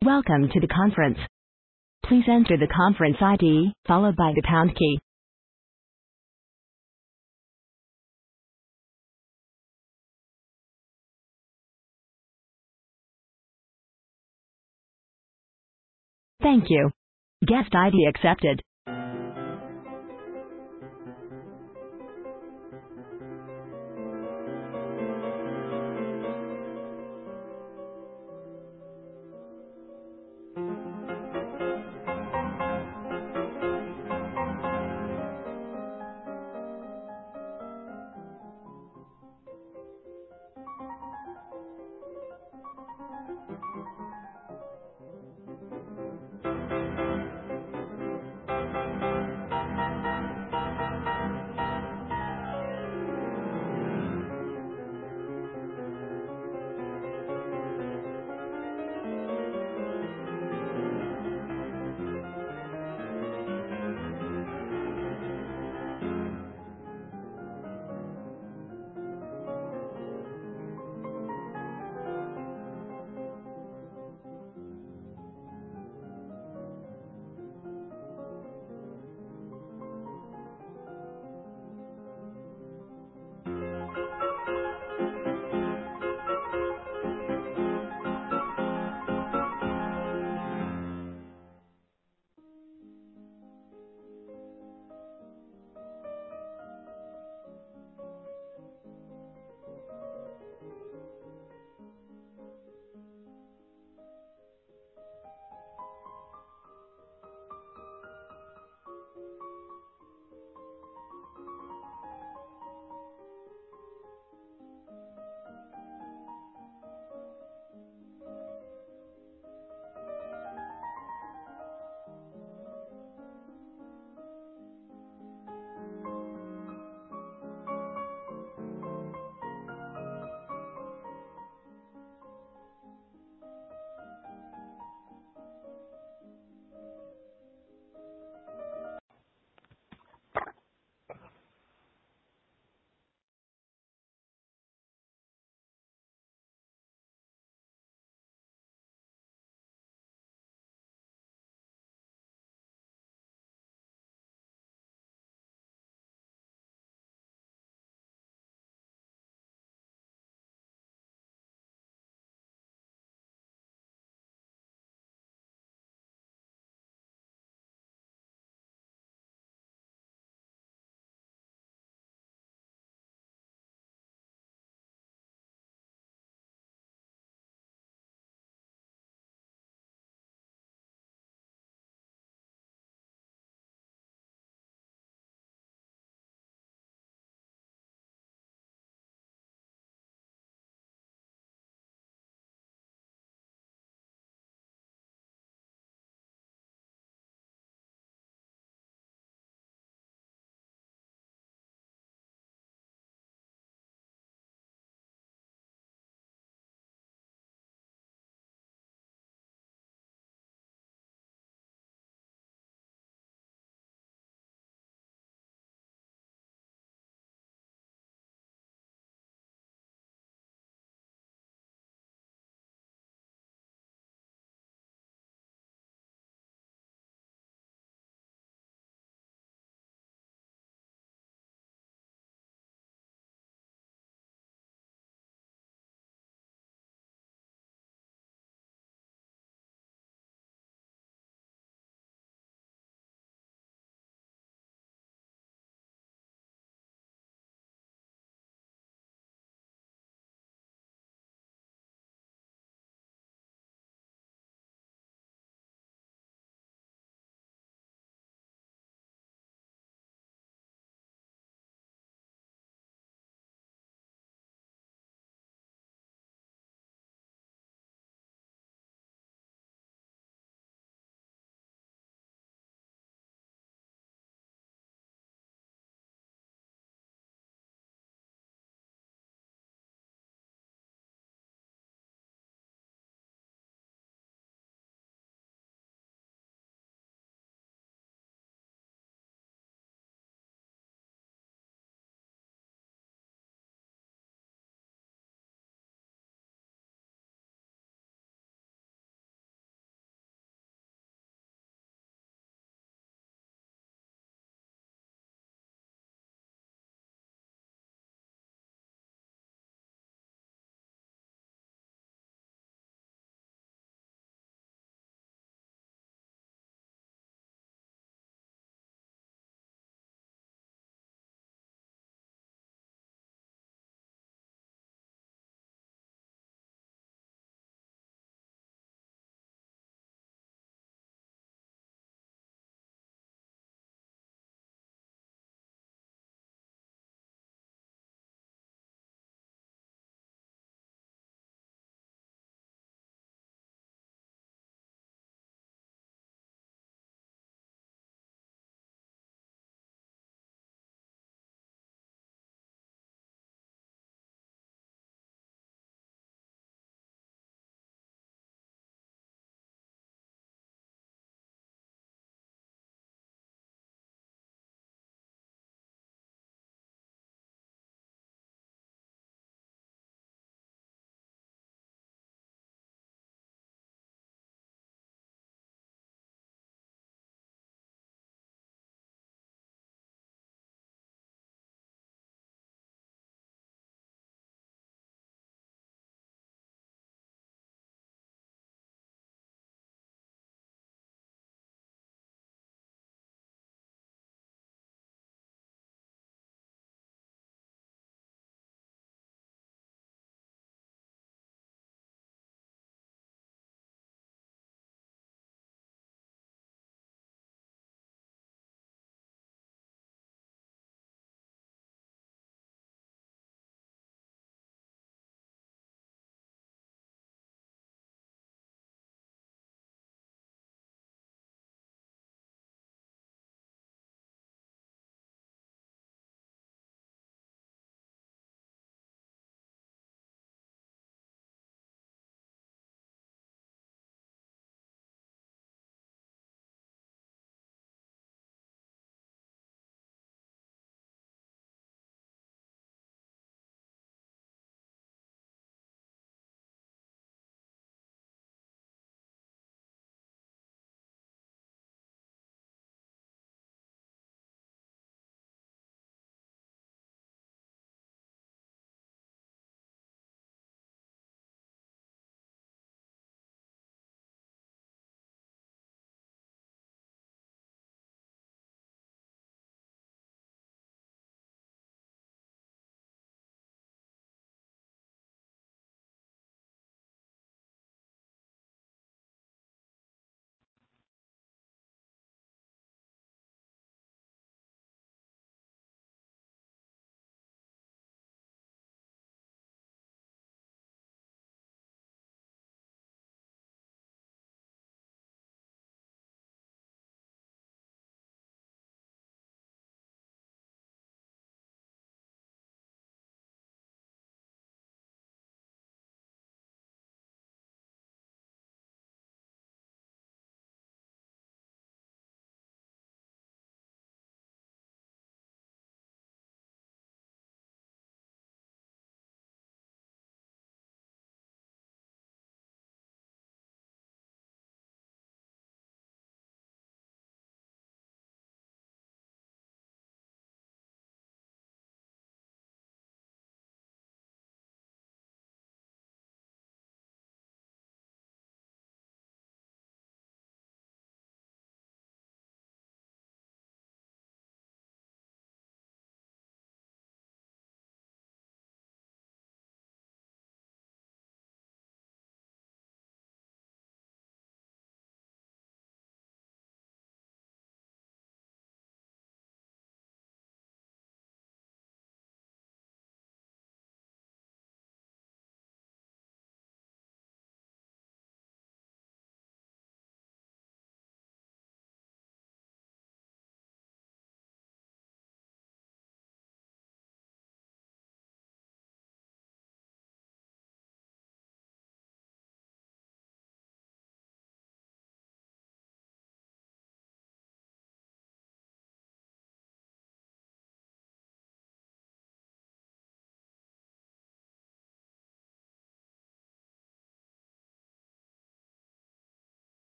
Welcome to the conference. Please enter the conference ID, followed by the pound key. Thank you. Guest ID accepted.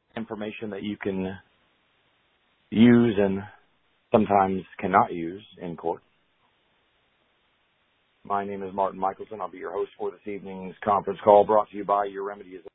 information that you can use and sometimes cannot use in court. My name is Martin Michelson. I'll be your host for this evening's conference call, brought to you by Your Remedy is.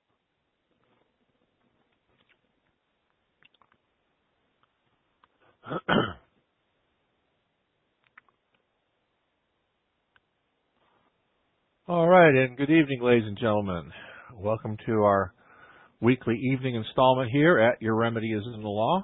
All right, and good evening, ladies and gentlemen. Welcome to our weekly evening installment here at Your Remedy is in the Law.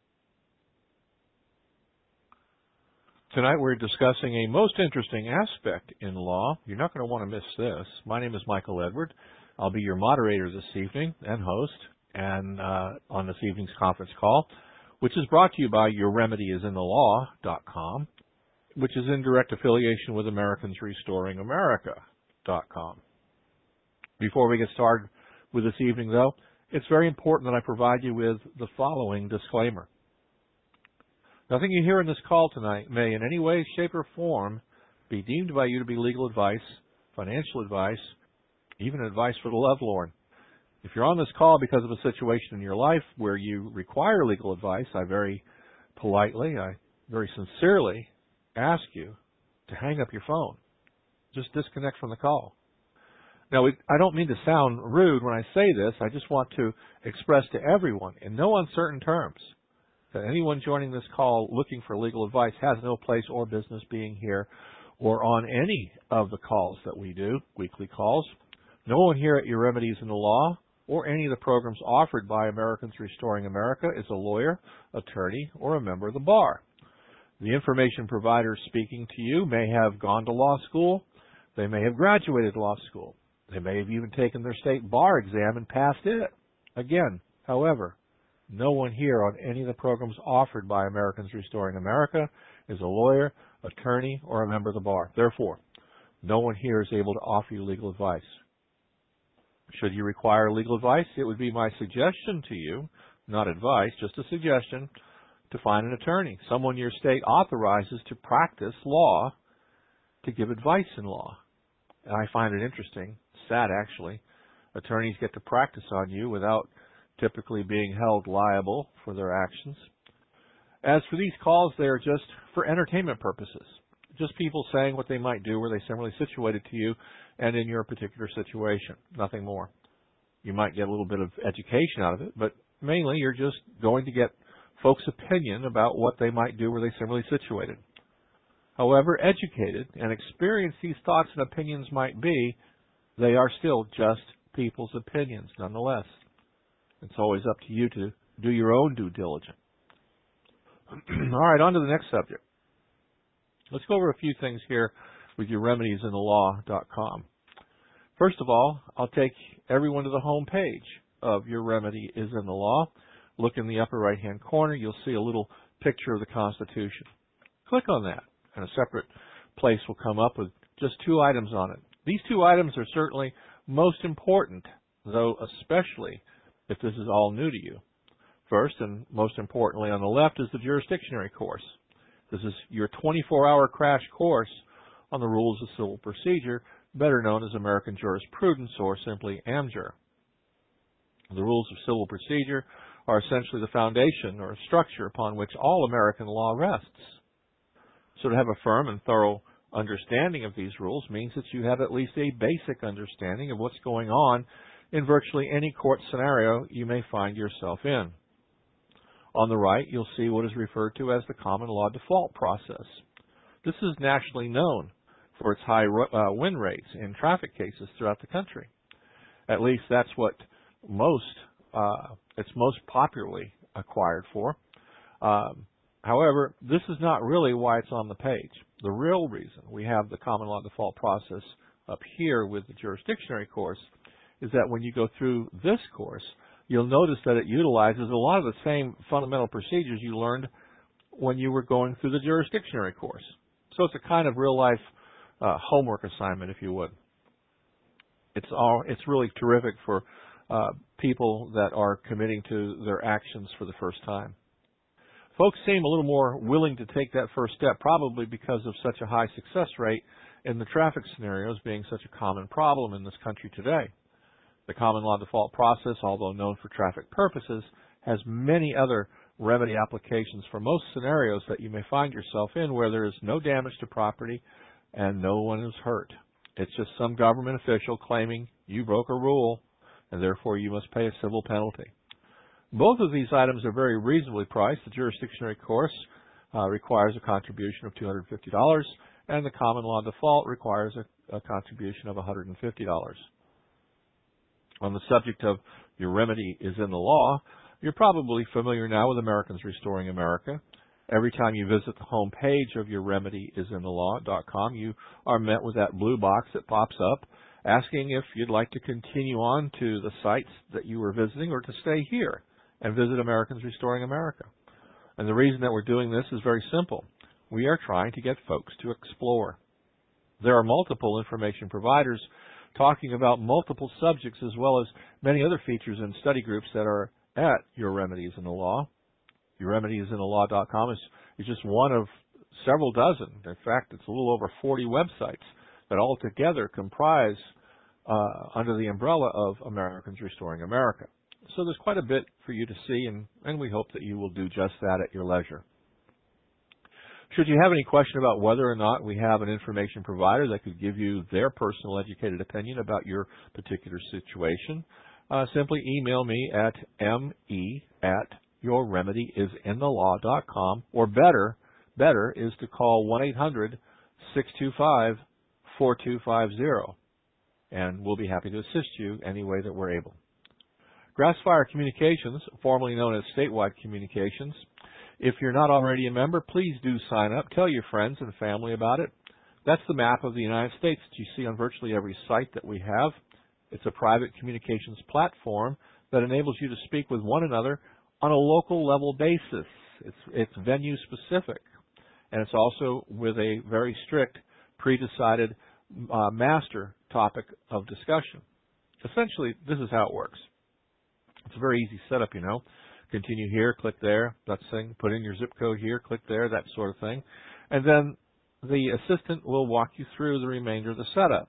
Tonight we're discussing a most interesting aspect in law. You're not going to want to miss this. My name is Michael Edward. I'll be your moderator this evening and host and on this evening's conference call, which is brought to you by YourRemedyIsInTheLaw.com, which is in direct affiliation with AmericansRestoringAmerica.com. Before we get started with this evening, though, it's very important that I provide you with the following disclaimer. Nothing you hear in this call tonight may in any way, shape, or form be deemed by you to be legal advice, financial advice, even advice for the lovelorn. If you're on this call because of a situation in your life where you require legal advice, I very politely, I very sincerely ask you to hang up your phone. Just disconnect from the call. Now, I don't mean to sound rude when I say this. I just want to express to everyone in no uncertain terms that anyone joining this call looking for legal advice has no place or business being here or on any of the calls that we do, weekly calls. No one here at Your Remedies in the Law or any of the programs offered by Americans Restoring America is a lawyer, attorney, or a member of the bar. The information providers speaking to you may have gone to law school. They may have graduated law school. They may have even taken their state bar exam and passed it. Again, however, no one here on any of the programs offered by Americans Restoring America is a lawyer, attorney, or a member of the bar. Therefore, no one here is able to offer you legal advice. Should you require legal advice, it would be my suggestion to you, not advice, just a suggestion, to find an attorney, someone your state authorizes to practice law, to give advice in law. And I find it interesting, sad actually, attorneys get to practice on you without typically being held liable for their actions. As for these calls, they are just for entertainment purposes, just people saying what they might do were they similarly situated to you and in your particular situation, nothing more. You might get a little bit of education out of it, but mainly you're just going to get folks' opinion about what they might do were they similarly situated. However educated and experienced these thoughts and opinions might be, they are still just people's opinions nonetheless. It's always up to you to do your own due diligence. All right, on to the next subject. Let's go over a few things here with YourRemediesInTheLaw.com. First of all, I'll take everyone to the home page of Your Remedy is in the Law. Look in the upper right-hand corner. You'll see a little picture of the Constitution. Click on that, and a separate place will come up with just 2 items on it. These 2 items are certainly most important, though especially if this is all new to you. First, and most importantly on the left, is the jurisdictionary course. This is your 24-hour crash course on the rules of civil procedure, better known as American jurisprudence or simply AmJur. The rules of civil procedure are essentially the foundation or structure upon which all American law rests. So to have a firm and thorough understanding of these rules means that you have at least a basic understanding of what's going on in virtually any court scenario you may find yourself in. On the right, you'll see what is referred to as the common law default process. This is nationally known for its high win rates in traffic cases throughout the country. At least that's what it's most popularly acquired for. However, this is not really why it's on the page. The real reason we have the common law default process up here with the jurisdictionary course is that when you go through this course, you'll notice that it utilizes a lot of the same fundamental procedures you learned when you were going through the jurisdictionary course. So it's a kind of real-life homework assignment, if you would. It's really terrific for people that are committing to their actions for the first time. Folks seem a little more willing to take that first step, probably because of such a high success rate in the traffic scenarios being such a common problem in this country today. The common law default process, although known for traffic purposes, has many other remedy applications for most scenarios that you may find yourself in where there is no damage to property and no one is hurt. It's just some government official claiming you broke a rule and therefore you must pay a civil penalty. Both of these items are very reasonably priced. The jurisdictionary course requires a contribution of $250 and the common law default requires a contribution of $150. On the subject of your remedy is in the law, you're probably familiar now with Americans Restoring America. Every time you visit the home page of yourremedyisinthelawcom, you are met with that blue box that pops up asking if you'd like to continue on to the sites that you were visiting or to stay here and visit Americans Restoring America. And the reason that we're doing this is very simple. We are trying to get folks to explore. There are multiple information providers talking about multiple subjects as well as many other features and study groups that are at Your Remedy is in the Law. YourRemedyIsInTheLaw.com is just one of several dozen. In fact, it's a little over 40 websites that all together comprise under the umbrella of Americans Restoring America. So there's quite a bit for you to see, and we hope that you will do just that at your leisure. Should you have any question about whether or not we have an information provider that could give you their personal educated opinion about your particular situation, simply email me at me@yourremedyisinthelawcom, or better is to call 1-800-625-4250, and we'll be happy to assist you any way that we're able. Grassfire Communications, formerly known as Statewide Communications. If you're not already a member, please do sign up. Tell your friends and family about it. That's the map of the United States that you see on virtually every site that we have. It's a private communications platform that enables you to speak with one another on a local level basis. It's venue specific. And it's also with a very strict, pre-decided master topic of discussion. Essentially, this is how it works. It's a very easy setup, you know. Continue here, click there, that thing, put in your zip code here, click there, that sort of thing. And then the assistant will walk you through the remainder of the setup.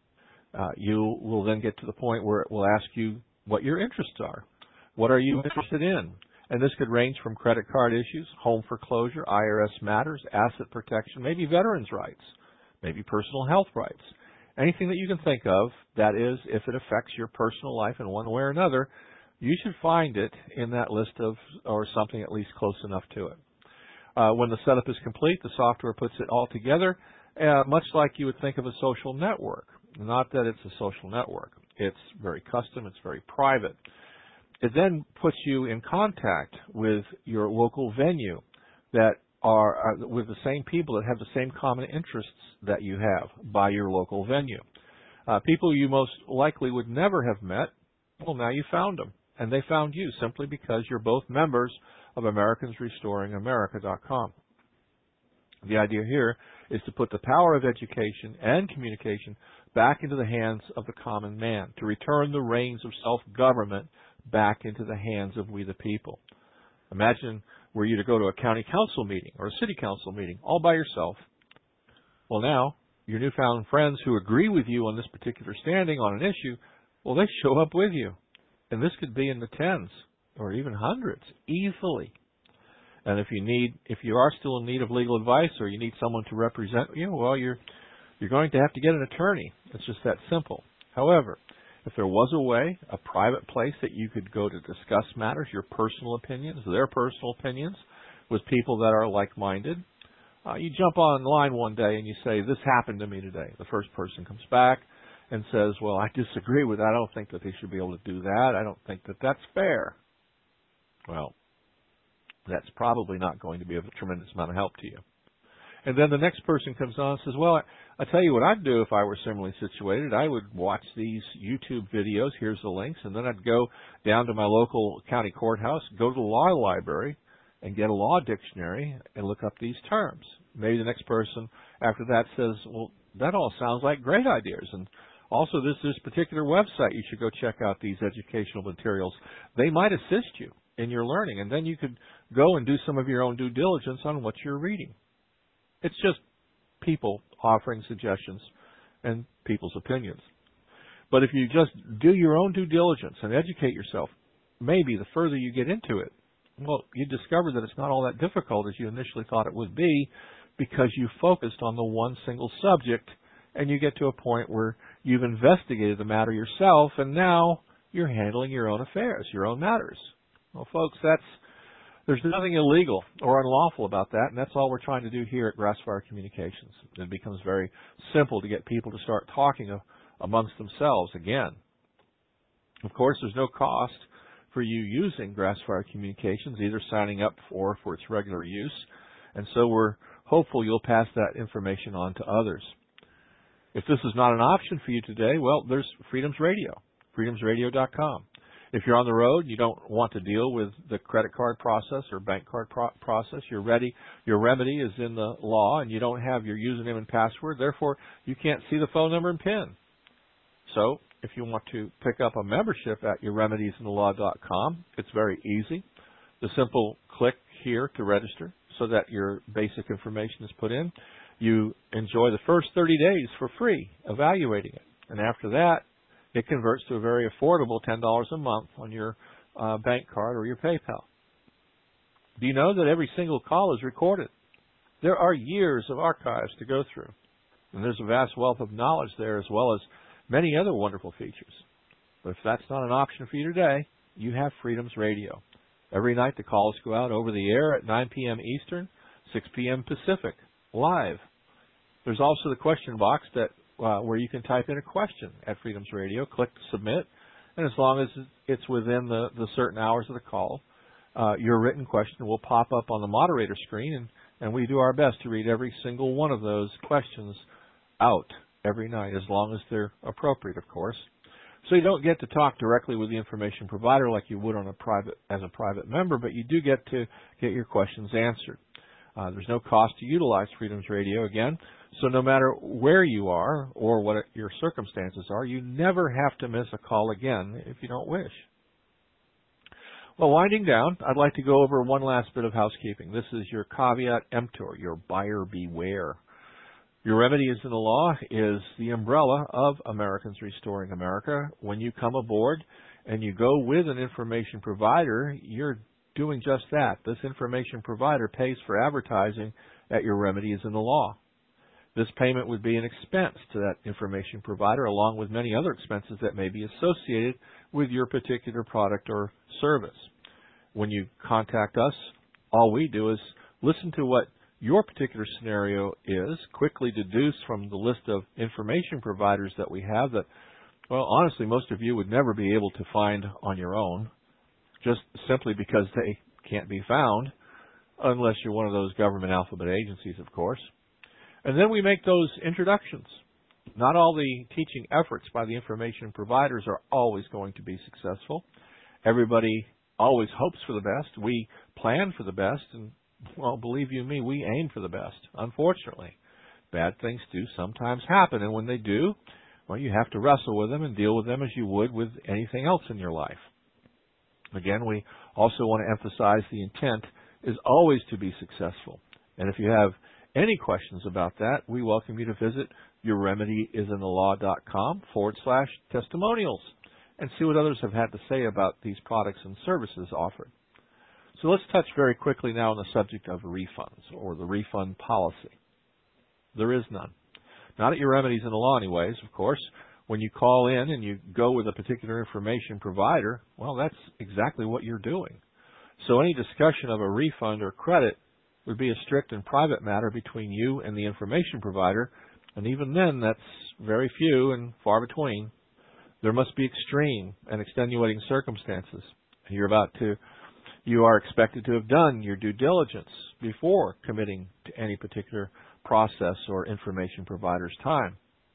You will then get to the point where it will ask you what your interests are. What are you interested in? And this could range from credit card issues, home foreclosure, IRS matters, asset protection, maybe veterans' rights, maybe personal health rights. Anything that you can think of, that is, if it affects your personal life in one way or another, you should find it in that list of, or something at least close enough to it. When the setup is complete, the software puts it all together, much like you would think of a social network. Not that it's a social network. It's very custom. It's very private. It then puts you in contact with your local venue that are with the same people that have the same common interests that you have by your local venue. People you most likely would never have met, well, now you found them. And they found you simply because you're both members of AmericansRestoringAmerica.com. The idea here is to put the power of education and communication back into the hands of the common man, to return the reins of self-government back into the hands of we the people. Imagine were you to go to a county council meeting or a city council meeting all by yourself. Well, now, your newfound friends who agree with you on this particular standing on an issue, well, they show up with you. And this could be in the tens or even hundreds easily. And if you are still in need of legal advice or you need someone to represent you, well, you're going to have to get an attorney. It's just that simple. However, if there was a way, a private place that you could go to discuss matters, your personal opinions, their personal opinions, with people that are like-minded, you jump online one day and you say, this happened to me today. The first person comes back and says, well, I disagree with that. I don't think that they should be able to do that. I don't think that that's fair. Well, that's probably not going to be of a tremendous amount of help to you. And then the next person comes on and says, well, I tell you what I'd do if I were similarly situated. I would watch these YouTube videos. Here's the links. And then I'd go down to my local county courthouse, go to the law library, and get a law dictionary and look up these terms. Maybe the next person after that says, well, that all sounds like great ideas. And also, this particular website, you should go check out these educational materials. They might assist you in your learning, and then you could go and do some of your own due diligence on what you're reading. It's just people offering suggestions and people's opinions. But if you just do your own due diligence and educate yourself, maybe the further you get into it, well, you discover that it's not all that difficult as you initially thought it would be, because you focused on the one single subject, and you get to a point where you've investigated the matter yourself, and now you're handling your own affairs, your own matters. Well, folks, there's nothing illegal or unlawful about that, and that's all we're trying to do here at Grassfire Communications. It becomes very simple to get people to start talking amongst themselves again. Of course, there's no cost for you using Grassfire Communications, either signing up for its regular use, and so we're hopeful you'll pass that information on to others. If this is not an option for you today, well, there's Freedoms Radio, freedomsradio.com. If you're on the road, you don't want to deal with the credit card process or bank card process, your remedy is in the law, and you don't have your username and password. Therefore, you can't see the phone number and PIN. So, if you want to pick up a membership at youremediesinthelaw.com, it's very easy. The simple click here to register so that your basic information is put in. You enjoy the first 30 days for free evaluating it. And after that, it converts to a very affordable $10 a month on your bank card or your PayPal. Do you know that every single call is recorded? There are years of archives to go through. And there's a vast wealth of knowledge there, as well as many other wonderful features. But if that's not an option for you today, you have Freedoms Radio. Every night the calls go out over the air at 9 p.m. Eastern, 6 p.m. Pacific, live. There's also the question box where you can type in a question at Freedoms Radio, click Submit, and as long as it's within the certain hours of the call, your written question will pop up on the moderator screen, and we do our best to read every single one of those questions out every night, as long as they're appropriate, of course. So you don't get to talk directly with the information provider like you would as a private member, but you do get to get your questions answered. There's no cost to utilize Freedoms Radio again, so no matter where you are or what your circumstances are, you never have to miss a call again if you don't wish. Well, winding down, I'd like to go over one last bit of housekeeping. This is your caveat emptor, your buyer beware. Your Remedies in the Law is the umbrella of Americans Restoring America. When you come aboard and you go with an information provider, you're doing just that. This information provider pays for advertising at your Remedies in the Law. This payment would be an expense to that information provider, along with many other expenses that may be associated with your particular product or service. When you contact us, all we do is listen to what your particular scenario is, quickly deduce from the list of information providers that we have that, well, honestly, most of you would never be able to find on your own, just simply because they can't be found, unless you're one of those government alphabet agencies, of course. And then we make those introductions. Not all the teaching efforts by the information providers are always going to be successful. Everybody always hopes for the best. We plan for the best, and well, believe you me, we aim for the best. Unfortunately, bad things do sometimes happen, and when they do, well, you have to wrestle with them and deal with them as you would with anything else in your life. Again, we also want to emphasize the intent is always to be successful. And if you have any questions about that, we welcome you to visit youremedieisinthelawcom/testimonials and see what others have had to say about these products and services offered. So let's touch very quickly now on the subject of refunds, or the refund policy. There is none. Not at your Remedies in the Law anyways, of course. When you call in and you go with a particular information provider, well, that's exactly what you're doing. So any discussion of a refund or credit would be a strict and private matter between you and the information provider, and even then, that's very few and far between. There must be extreme and extenuating circumstances. You are expected to have done your due diligence before committing to any particular process or information provider's time.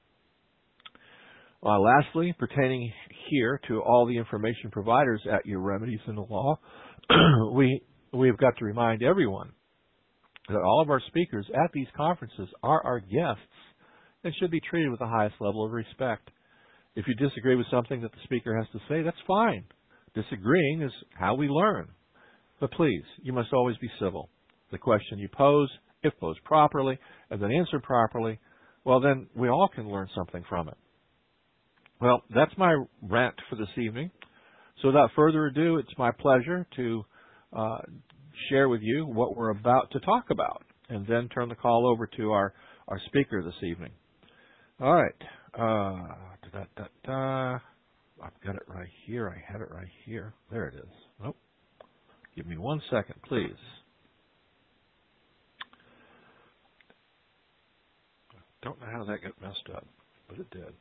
Lastly, pertaining here to all the information providers at your Remedies in the Law, we've got to remind everyone that all of our speakers at these conferences are our guests and should be treated with the highest level of respect. If you disagree with something that the speaker has to say, that's fine. Disagreeing is how we learn. But please, you must always be civil. The question you pose, if posed properly, and then answered properly, well, then we all can learn something from it. Well, that's my rant for this evening. So without further ado, it's my pleasure to share with you what we're about to talk about, and then turn the call over to our speaker this evening. All right. I've got it right here. I had it right here. There it is. Nope. Give me 1 second, please. Don't know how that got messed up, but it did.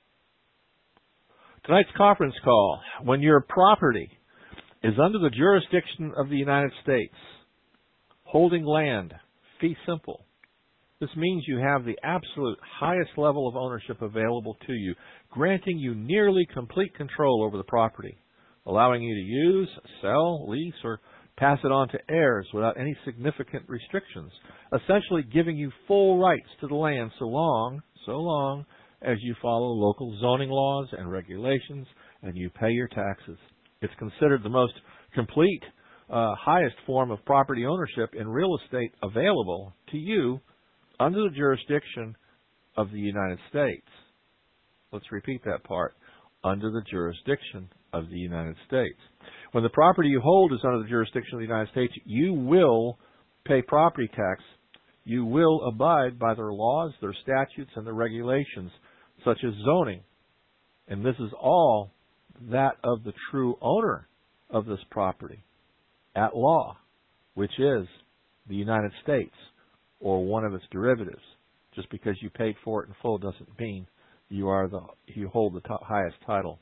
Tonight's conference call: when your property is under the jurisdiction of the United States, holding land, fee simple. This means you have the absolute highest level of ownership available to you, granting you nearly complete control over the property, allowing you to use, sell, lease, or pass it on to heirs without any significant restrictions, essentially giving you full rights to the land so long as you follow local zoning laws and regulations and you pay your taxes. It's considered the most complete, highest form of property ownership in real estate available to you under the jurisdiction of the United States. Let's repeat that part. Under the jurisdiction of the United States. When the property you hold is under the jurisdiction of the United States, you will pay property tax. You will abide by their laws, their statutes, and their regulations, such as zoning. And this is all that of the true owner of this property at law, which is the United States or one of its derivatives. Just because you paid for it in full doesn't mean you hold the highest title.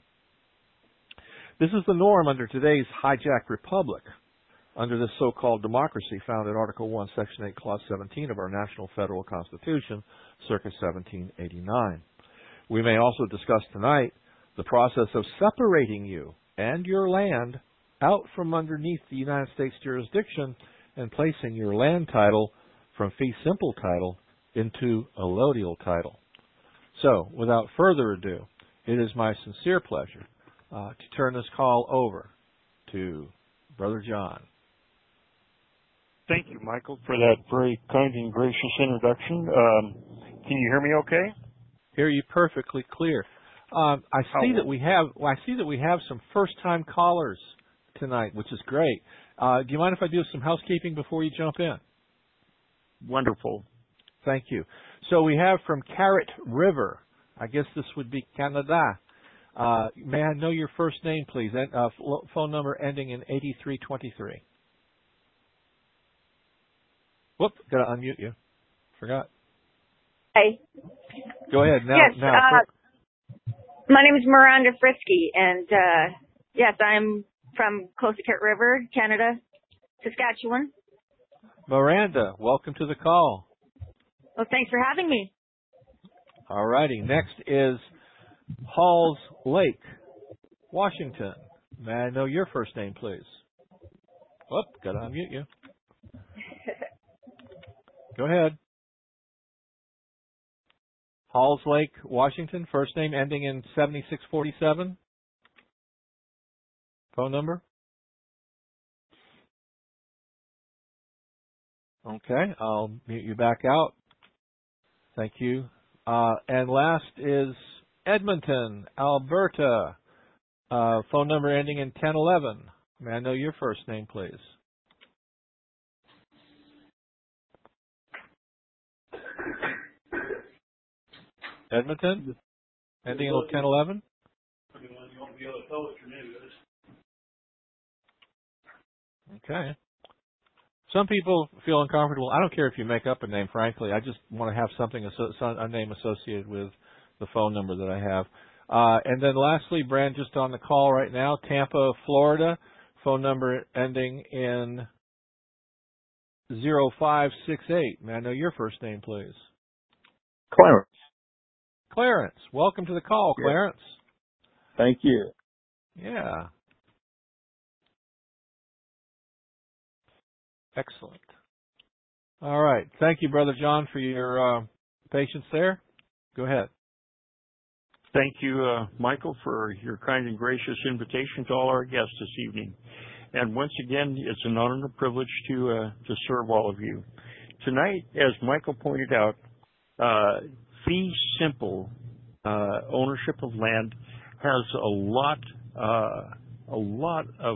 This is the norm under today's hijacked republic, under this so-called democracy found in Article 1, Section 8, Clause 17 of our National Federal Constitution, circa 1789. We may also discuss tonight the process of separating you and your land out from underneath the United States jurisdiction and placing your land title from fee simple title into allodial title. So, without further ado, it is my sincere pleasure to turn this call over to Brother John. Thank you, Michael, for that very kind and gracious introduction. Can you hear me okay? Hear you perfectly clear. I see that we have some first-time callers tonight, which is great. Do you mind if I do some housekeeping before you jump in? Wonderful. Thank you. So we have from Carrot River. I guess this would be Canada. May I know your first name, please? Phone number ending in 8323. Whoop, got to unmute you. Forgot. Hi. Go ahead. Now, yes, my name is Miranda Frisky, and yes, I'm from close to Carrot River, Canada, Saskatchewan. Miranda, welcome to the call. Well, thanks for having me. All righty. Next is Halls Lake, Washington. May I know your first name, please? Whoop, got to unmute you. Go ahead. Halls Lake, Washington, first name ending in 7647. Phone number? Okay, I'll mute you back out. Thank you. And last is Edmonton, Alberta. Phone number ending in 1011. May I know your first name, please? Edmonton, ending in 1011. Okay. Some people feel uncomfortable. I don't care if you make up a name, frankly. I just want to have a name associated with the phone number that I have. And then lastly, Brand, just on the call right now, Tampa, Florida, phone number ending in 0568. May I know your first name, please? Clarence. Clarence. Welcome to the call, Yes. Clarence. Thank you. Yeah. Excellent. All right. Thank you, Brother John, for your patience there. Go ahead. Thank you, Michael, for your kind and gracious invitation to all our guests this evening. And once again, it's an honor and a privilege to serve all of you. Tonight, as Michael pointed out, fee simple ownership of land has a lot of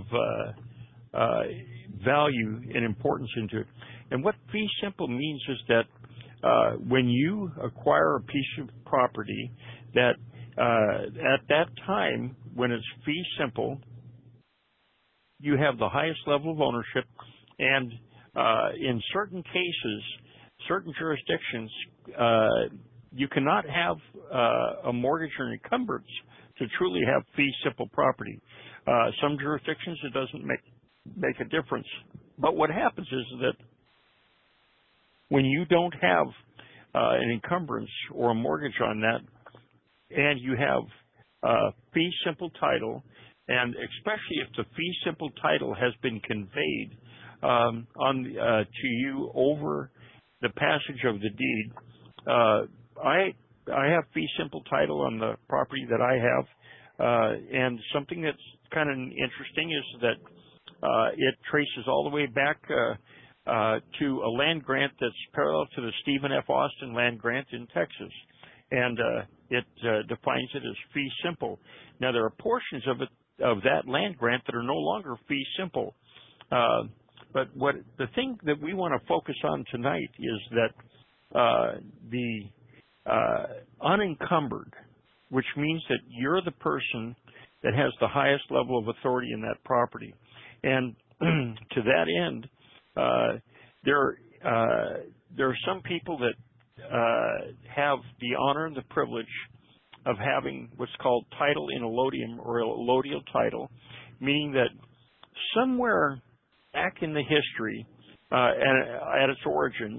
value and importance into it. And what fee simple means is that when you acquire a piece of property, that at that time when it's fee simple, you have the highest level of ownership, and in certain cases, certain jurisdictions, you cannot have a mortgage or an encumbrance to truly have fee simple property. Some jurisdictions it doesn't make a difference. But what happens is that when you don't have an encumbrance or a mortgage on that, and you have fee simple title, and especially if the fee simple title has been conveyed to you over the passage of the deed, I have fee simple title on the property that I have, and something that's kind of interesting is that it traces all the way back to a land grant that's parallel to the Stephen F. Austin land grant in Texas, and it defines it as fee simple. Now there are portions of that land grant that are no longer fee simple, but the thing that we want to focus on tonight is that the unencumbered, which means that you're the person that has the highest level of authority in that property. And to that end, there are some people that have the honor and the privilege of having what's called title in allodium, or allodial title, meaning that somewhere back in the history, at its origins,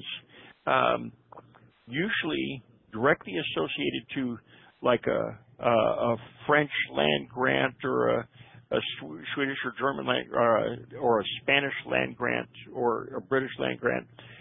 usually directly associated to like a French land grant or a Swedish or German land, or a Spanish land grant or a British land grant,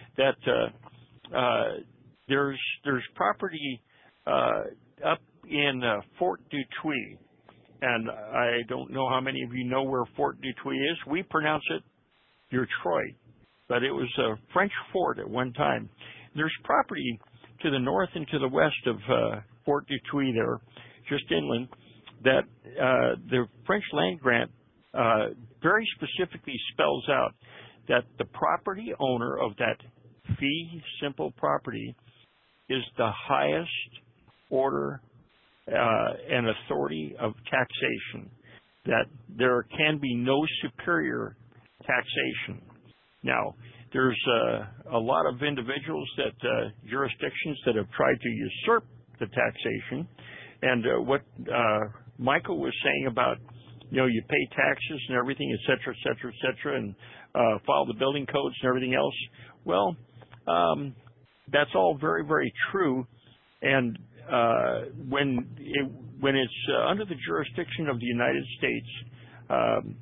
that there's property up in Fort Detroit, and I don't know how many of you know where Fort Detroit is. We pronounce it Detroit, but it was a French fort at one time. There's property to the north and to the west of Fort Detroit there, just inland, that the French land grant very specifically spells out that the property owner of that fee simple property is the highest order and authority of taxation, that there can be no superior taxation. Now, there's a lot of individuals jurisdictions that have tried to usurp the taxation, and what Michael was saying about, you pay taxes and everything, et cetera, and follow the building codes and everything else. Well, that's all very, very true, and when it's under the jurisdiction of the United States,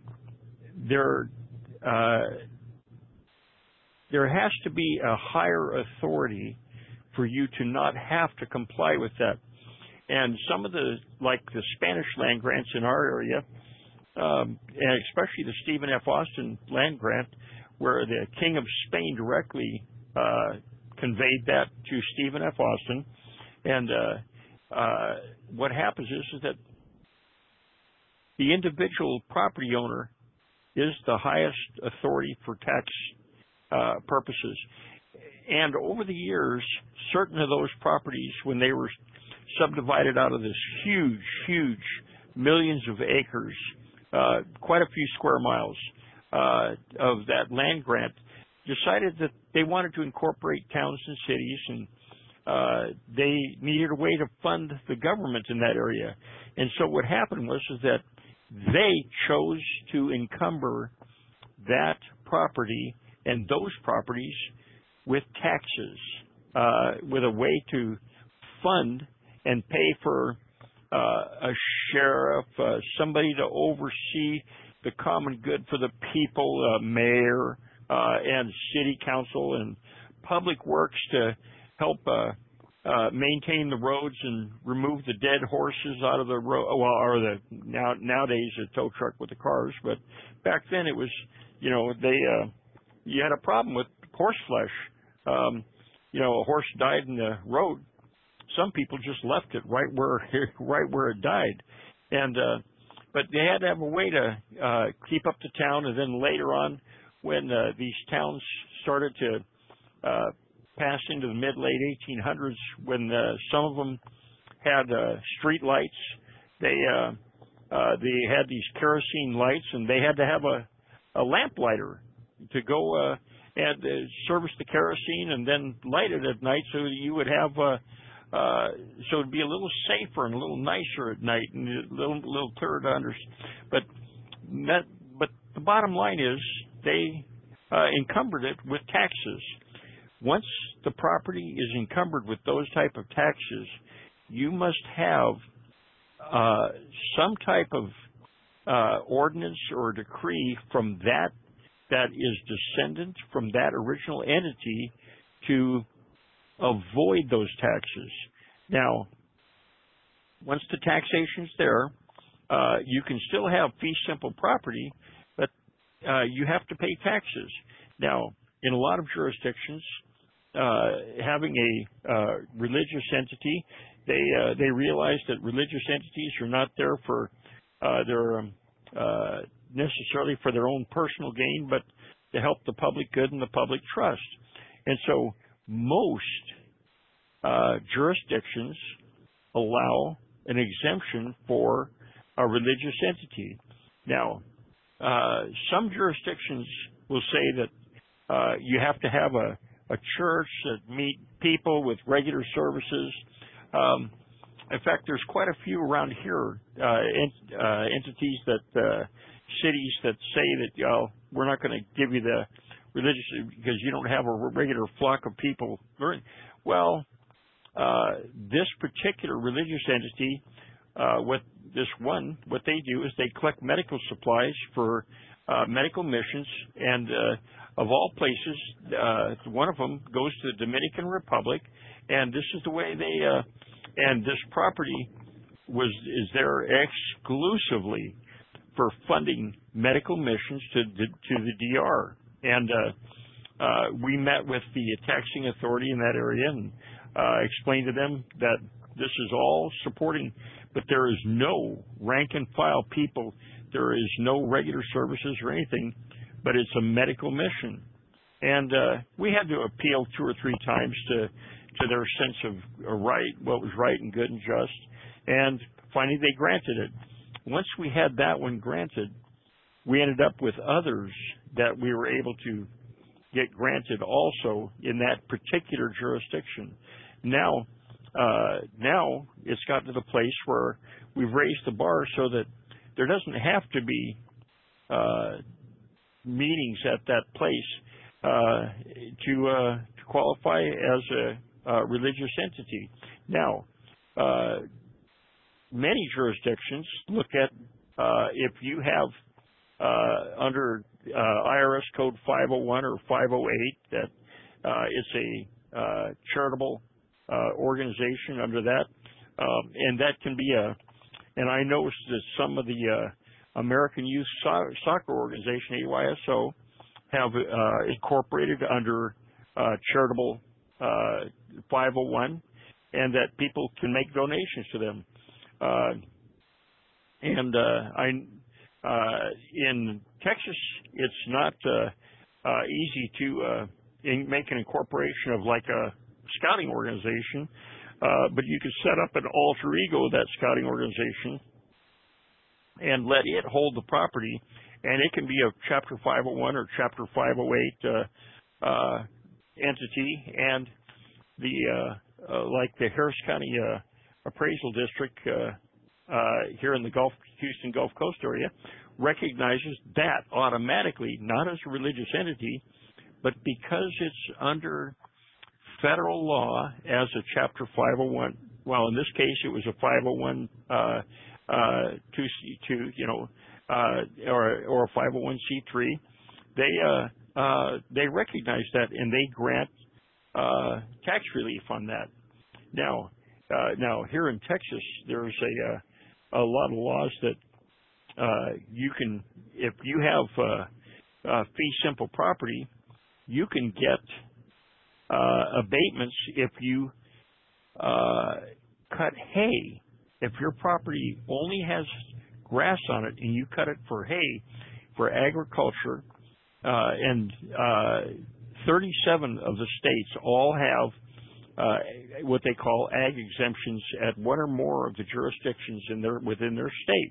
there has to be a higher authority for you to not have to comply with that. And some of the Spanish land grants in our area, and especially the Stephen F. Austin land grant, where the King of Spain directly conveyed that to Stephen F. Austin. And what happens is that the individual property owner is the highest authority for tax purposes. And over the years, certain of those properties, when they were subdivided out of this huge millions of acres, quite a few square miles of that land grant, decided that they wanted to incorporate towns and cities, and they needed a way to fund the government in that area. And so what happened was that they chose to encumber that property and those properties with taxes, with a way to fund and pay for a sheriff, somebody to oversee the common good for the people, mayor, and city council, and public works to help maintain the roads and remove the dead horses out of the road. Well, or nowadays a tow truck with the cars, but back then it was, you had a problem with horse flesh. A horse died in the road, some people just left it right where it died, and but they had to have a way to keep up the town. And then later on, when these towns started to pass into the mid-late 1800s, when some of them had street lights, they had these kerosene lights, and they had to have a lamplighter to go and service the kerosene and then light it at night, so that you would have so it'd be a little safer and a little nicer at night and a little clearer to understand. But the bottom line is they encumbered it with taxes. Once the property is encumbered with those type of taxes, you must have some type of ordinance or decree from that is descendant from that original entity to avoid those taxes. Now, once the taxation's there, you can still have fee simple property, but you have to pay taxes. Now, in a lot of jurisdictions, having a religious entity, they realize that religious entities are not there for necessarily for their own personal gain, but to help the public good and the public trust. And so most jurisdictions allow an exemption for a religious entity. Now, some jurisdictions will say that you have to have a church that meet people with regular services. In fact, there's quite a few around here, entities that, cities that say that, we're not going to give you the religious because you don't have a regular flock of people. Well, this particular religious entity, what they do is they collect medical supplies for medical missions, and of all places, one of them goes to the Dominican Republic, and this is the way they and this property is there exclusively for funding medical missions to the DR. And we met with the taxing authority in that area and explained to them that this is all supporting, but there is no rank and file people, there is no regular services or anything, but it's a medical mission. And we had to appeal 2 or 3 times to their sense of what was right and good and just, and finally they granted it. Once we had that one granted, we ended up with others that we were able to get granted also in that particular jurisdiction. Now it's gotten to the place where we've raised the bar so that there doesn't have to be meetings at that place to qualify as a religious entity. Now, many jurisdictions look at if you have under IRS Code 501 or 508 that it's a charitable organization under that, and that can be and I noticed that some of the American Youth Soccer Organization, AYSO, have incorporated under charitable 501, and that people can make donations to them. In Texas, it's not easy to make an incorporation of like a scouting organization, but you could set up an alter ego of that scouting organization and let it hold the property, and it can be a Chapter 501 or Chapter 508 entity, and the like the Harris County Appraisal District here in the Houston Gulf Coast area recognizes that automatically, not as a religious entity, but because it's under federal law as a Chapter 501. Well, in this case, it was a 501 or a 501c3. They recognize that, and they grant tax relief on that. Now here in Texas, there's a lot of laws that you can, if you have fee simple property, you can get abatements if you cut hay. If your property only has grass on it and you cut it for hay, for agriculture, and 37 of the states all have what they call ag exemptions at one or more of the jurisdictions within their state.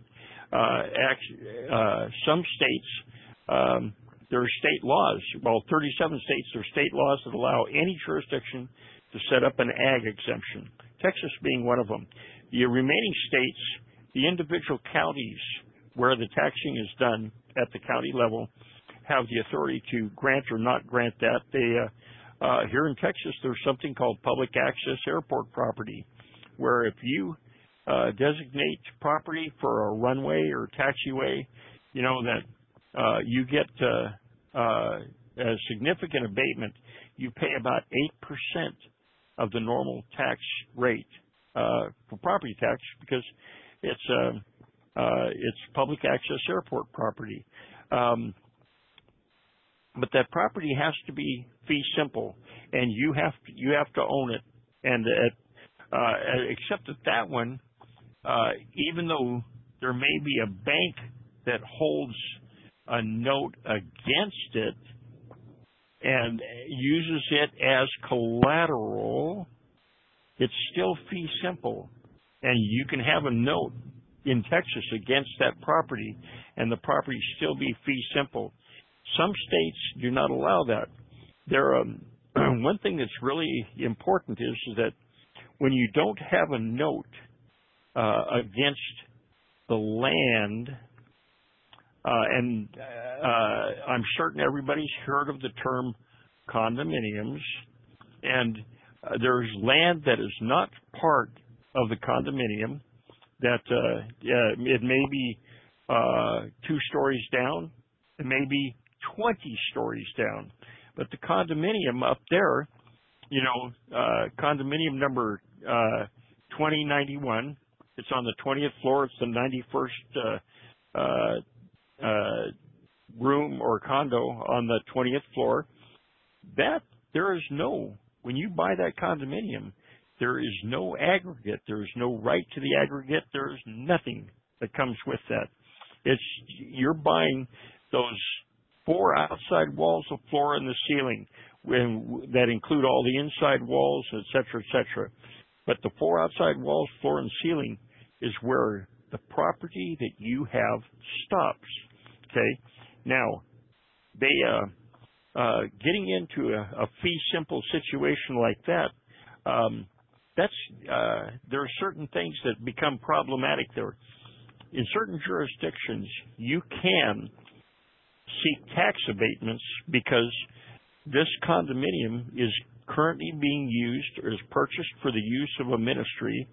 Some states, there are state laws. Well, 37 states, there are state laws that allow any jurisdiction to set up an ag exemption, Texas being one of them. The remaining states, the individual counties where the taxing is done at the county level, have the authority to grant or not grant that. Here in Texas, there's something called public access airport property, where if you designate property for a runway or taxiway, that you get a significant abatement. You pay about 8% of the normal tax rate for property tax because it's public access airport property. But that property has to be fee simple, and you have to own it. And except that one, even though there may be a bank that holds a note against it and uses it as collateral, it's still fee simple, and you can have a note in Texas against that property, and the property still be fee simple. Some states do not allow that. One thing that's really important is that when you don't have a note against the land, and I'm certain everybody's heard of the term condominiums, and there's land that is not part of the condominium that it may be 2 stories down, it may be 20 stories down. But the condominium up there, condominium number 2091, it's on the 20th floor, it's the 91st room or condo on the 20th floor. When you buy that condominium, there is no aggregate, there is no right to the aggregate, there is nothing that comes with that. You're buying those 4 outside walls, the floor, and the ceiling, that include all the inside walls, et cetera, But the 4 outside walls, floor, and ceiling is where the property that you have stops. Okay? Now, getting into a fee simple situation like that, there are certain things that become problematic there. In certain jurisdictions, you can seek tax abatements because this condominium is currently being used or is purchased for the use of a ministry.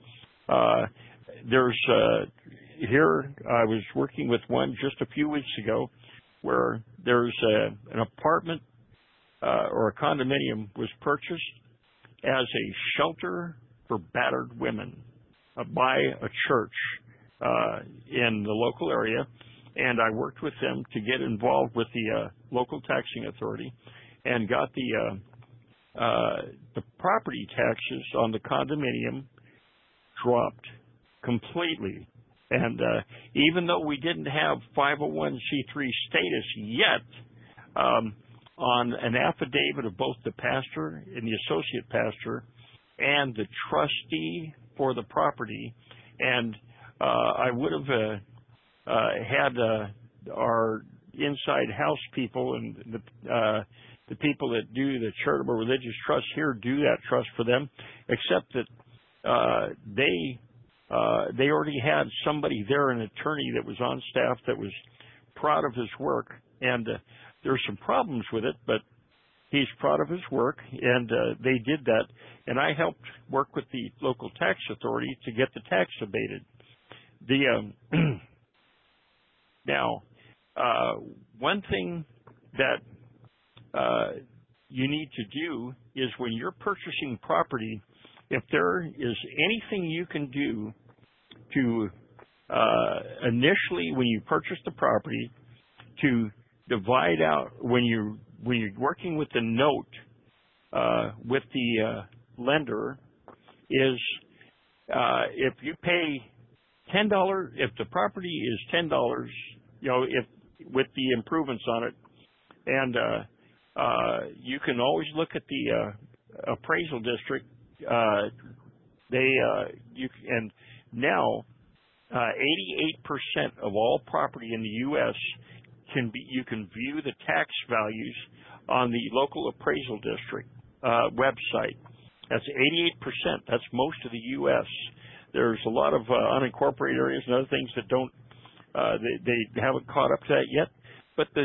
Here I was working with one just a few weeks ago where there's an apartment or a condominium was purchased as a shelter for battered women by a church in the local area. And I worked with them to get involved with the local taxing authority and got the property taxes on the condominium dropped completely. And even though we didn't have 501c3 status yet, on an affidavit of both the pastor and the associate pastor and the trustee for the property, and I would have had our inside house people and the people that do the charitable religious trust here do that trust for them, except that they already had somebody there, an attorney that was on staff that was proud of his work, and there's some problems with it, but he's proud of his work, and they did that, and I helped work with the local tax authority to get the tax abated. Now, one thing that you need to do is when you're purchasing property, if there is anything you can do to initially when you purchase the property to divide out when you're working with the note with the lender, is if you pay $10, if the property is $10, if with the improvements on it, and you can always look at the appraisal district. And now 88% of all property in the U.S. you can view the tax values on the local appraisal district website. That's 88%. That's most of the U.S. There's a lot of unincorporated areas and other things that don't they haven't caught up to that yet. But the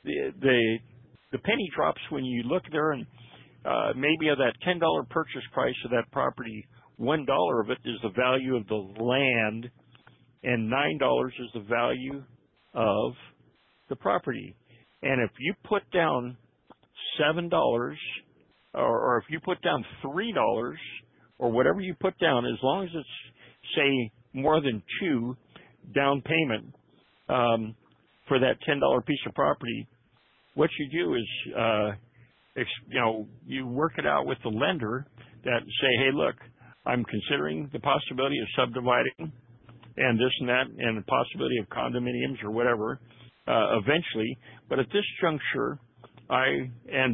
penny drops when you look there, and maybe of that $10 purchase price of that property, $1 of it is the value of the land, and $9 is the value of the property. And if you put down $7, or if you put down $3, or whatever you put down, as long as it's, say, more than $2 down payment for that $10 piece of property, what you do is, you work it out with the lender that say, hey, look, I'm considering the possibility of subdividing and this and that, and the possibility of condominiums or whatever eventually. But at this juncture, I'm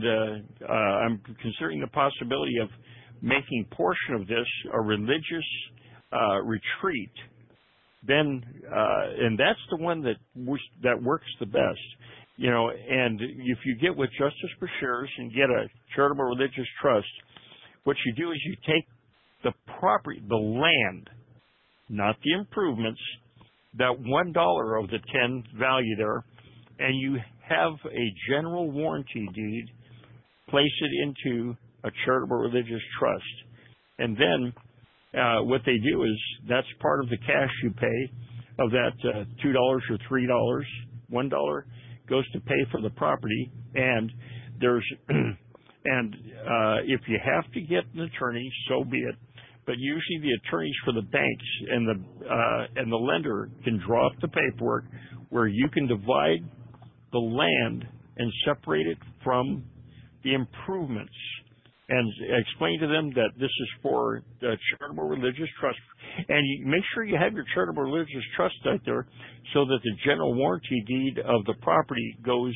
considering the possibility of making portion of this a religious retreat. Then, and that's the one that works the best. And if you get with Justice Beshears and get a charitable religious trust, what you do is you take the property, the land, not the improvements, that $1 of the 10 value there, and you have a general warranty deed, place it into a charitable religious trust. And then what they do is that's part of the cash you pay of that $2 or $3, $1 goes to pay for the property, and there's and if you have to get an attorney, so be it. But usually the attorneys for the banks and the lender can draw up the paperwork where you can divide the land and separate it from the improvements, and explain to them that this is for the charitable religious trust. And you make sure you have your charitable religious trust out there so that the general warranty deed of the property goes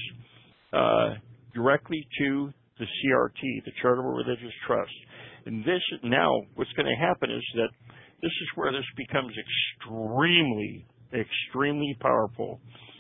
directly to the CRT, the charitable religious trust. And this now, what's going to happen is that this is where this becomes extremely, extremely powerful.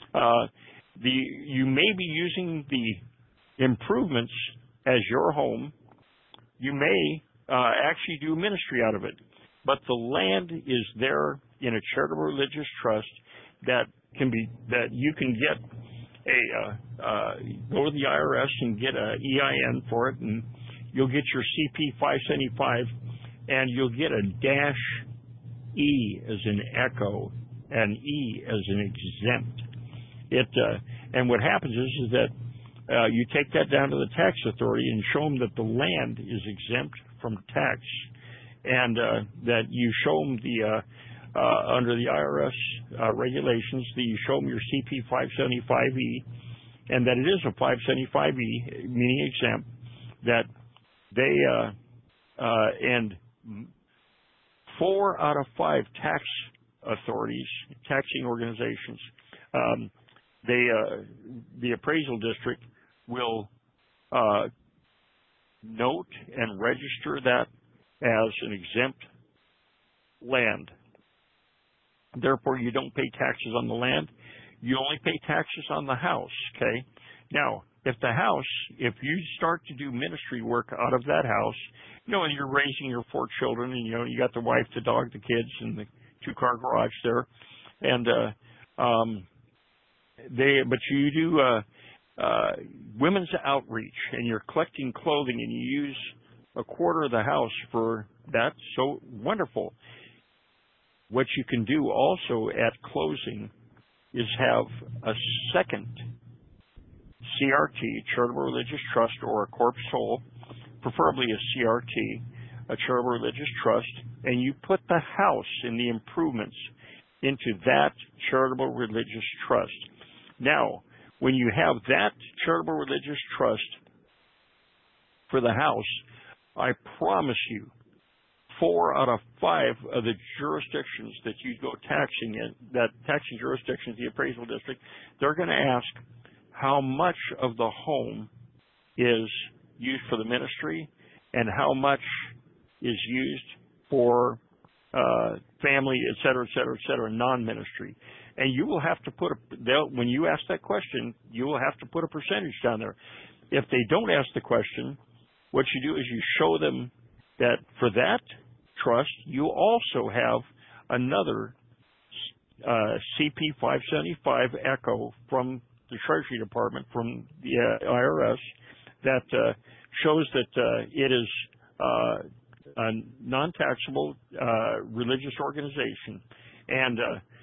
You may be using the improvements as your home. You may actually do ministry out of it, but the land is there in a charitable religious trust that you can get go to the IRS and get a EIN for it, and you'll get your CP 575, and you'll get a -E as in echo, and E as in exempt. And what happens is that you take that down to the tax authority and show them that the land is exempt from tax, and that you show them under the IRS regulations, that you show them your CP 575E, and that it is a 575E, meaning exempt, that they and 4 out of 5 tax authorities, taxing organizations, the appraisal district will note and register that as an exempt land. Therefore, you don't pay taxes on the land. You only pay taxes on the house, okay? Now, if you start to do ministry work out of that house, and you're raising your 4 children, and, you got the wife, the dog, the kids, and the 2-car garage there, and but you do women's outreach, and you're collecting clothing, and you use a quarter of the house for that, so wonderful. What you can do also at closing is have a second CRT, charitable religious trust, or a corpse soul, preferably a CRT, a charitable religious trust, and you put the house and the improvements into that charitable religious trust. Now, when you have that charitable religious trust for the house, I promise you, 4 out of 5 of the jurisdictions that you go taxing in, that taxing jurisdictions, the appraisal district, they're going to ask how much of the home is used for the ministry and how much is used for family, et cetera, non-ministry. And you will have to put when you ask that question, you will have to put a percentage down there. If they don't ask the question, what you do is you show them that for that trust, you also have another CP 575 echo from the Treasury Department, from the IRS, that shows that it is a non-taxable religious organization. And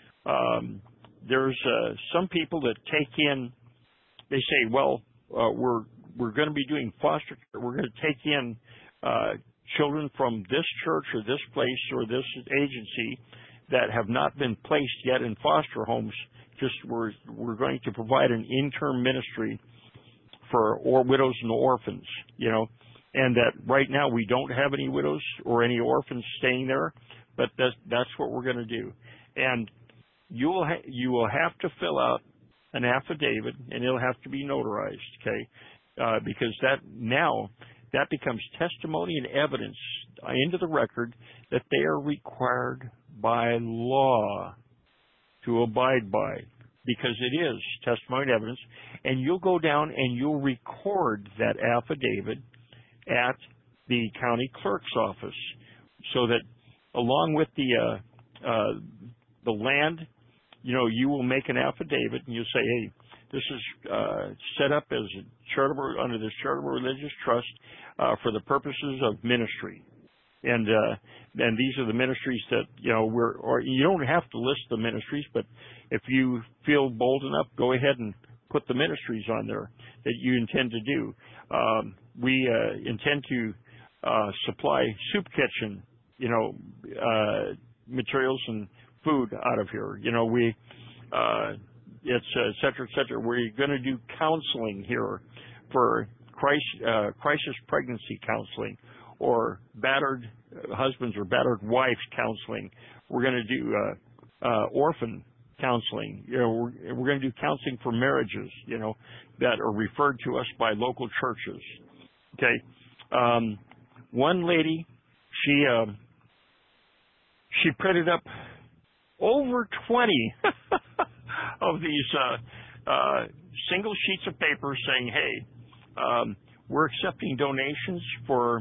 there's some people that take in, they say, well, we're going to be doing foster care. We're going to take in children from this church or this place or this agency that have not been placed yet in foster homes. Just we're going to provide an interim ministry for widows and orphans, you know, and that right now we don't have any widows or any orphans staying there, but that's what we're going to do. And you will have to fill out an affidavit, and it'll have to be notarized, okay? Because that becomes testimony and evidence into the record that they are required by law to abide by, because it is testimony and evidence. And you'll go down and you'll record that affidavit at the county clerk's office, so that along with the land, you know, you will make an affidavit and you say, hey, this is set up as a charitable, under this charitable religious trust for the purposes of ministry. And these are the ministries that, you know, or you don't have to list the ministries, but if you feel bold enough, go ahead and put the ministries on there that you intend to do. We intend to supply soup kitchen, you know, materials and food out of here. You know, it's et cetera. We're going to do counseling here for crisis pregnancy counseling, or battered husbands or battered wives counseling. We're going to do orphan counseling. You know, we're going to do counseling for marriages, you know, that are referred to us by local churches. Okay. One lady, she printed up over 20 of these single sheets of paper saying, hey, we're accepting donations for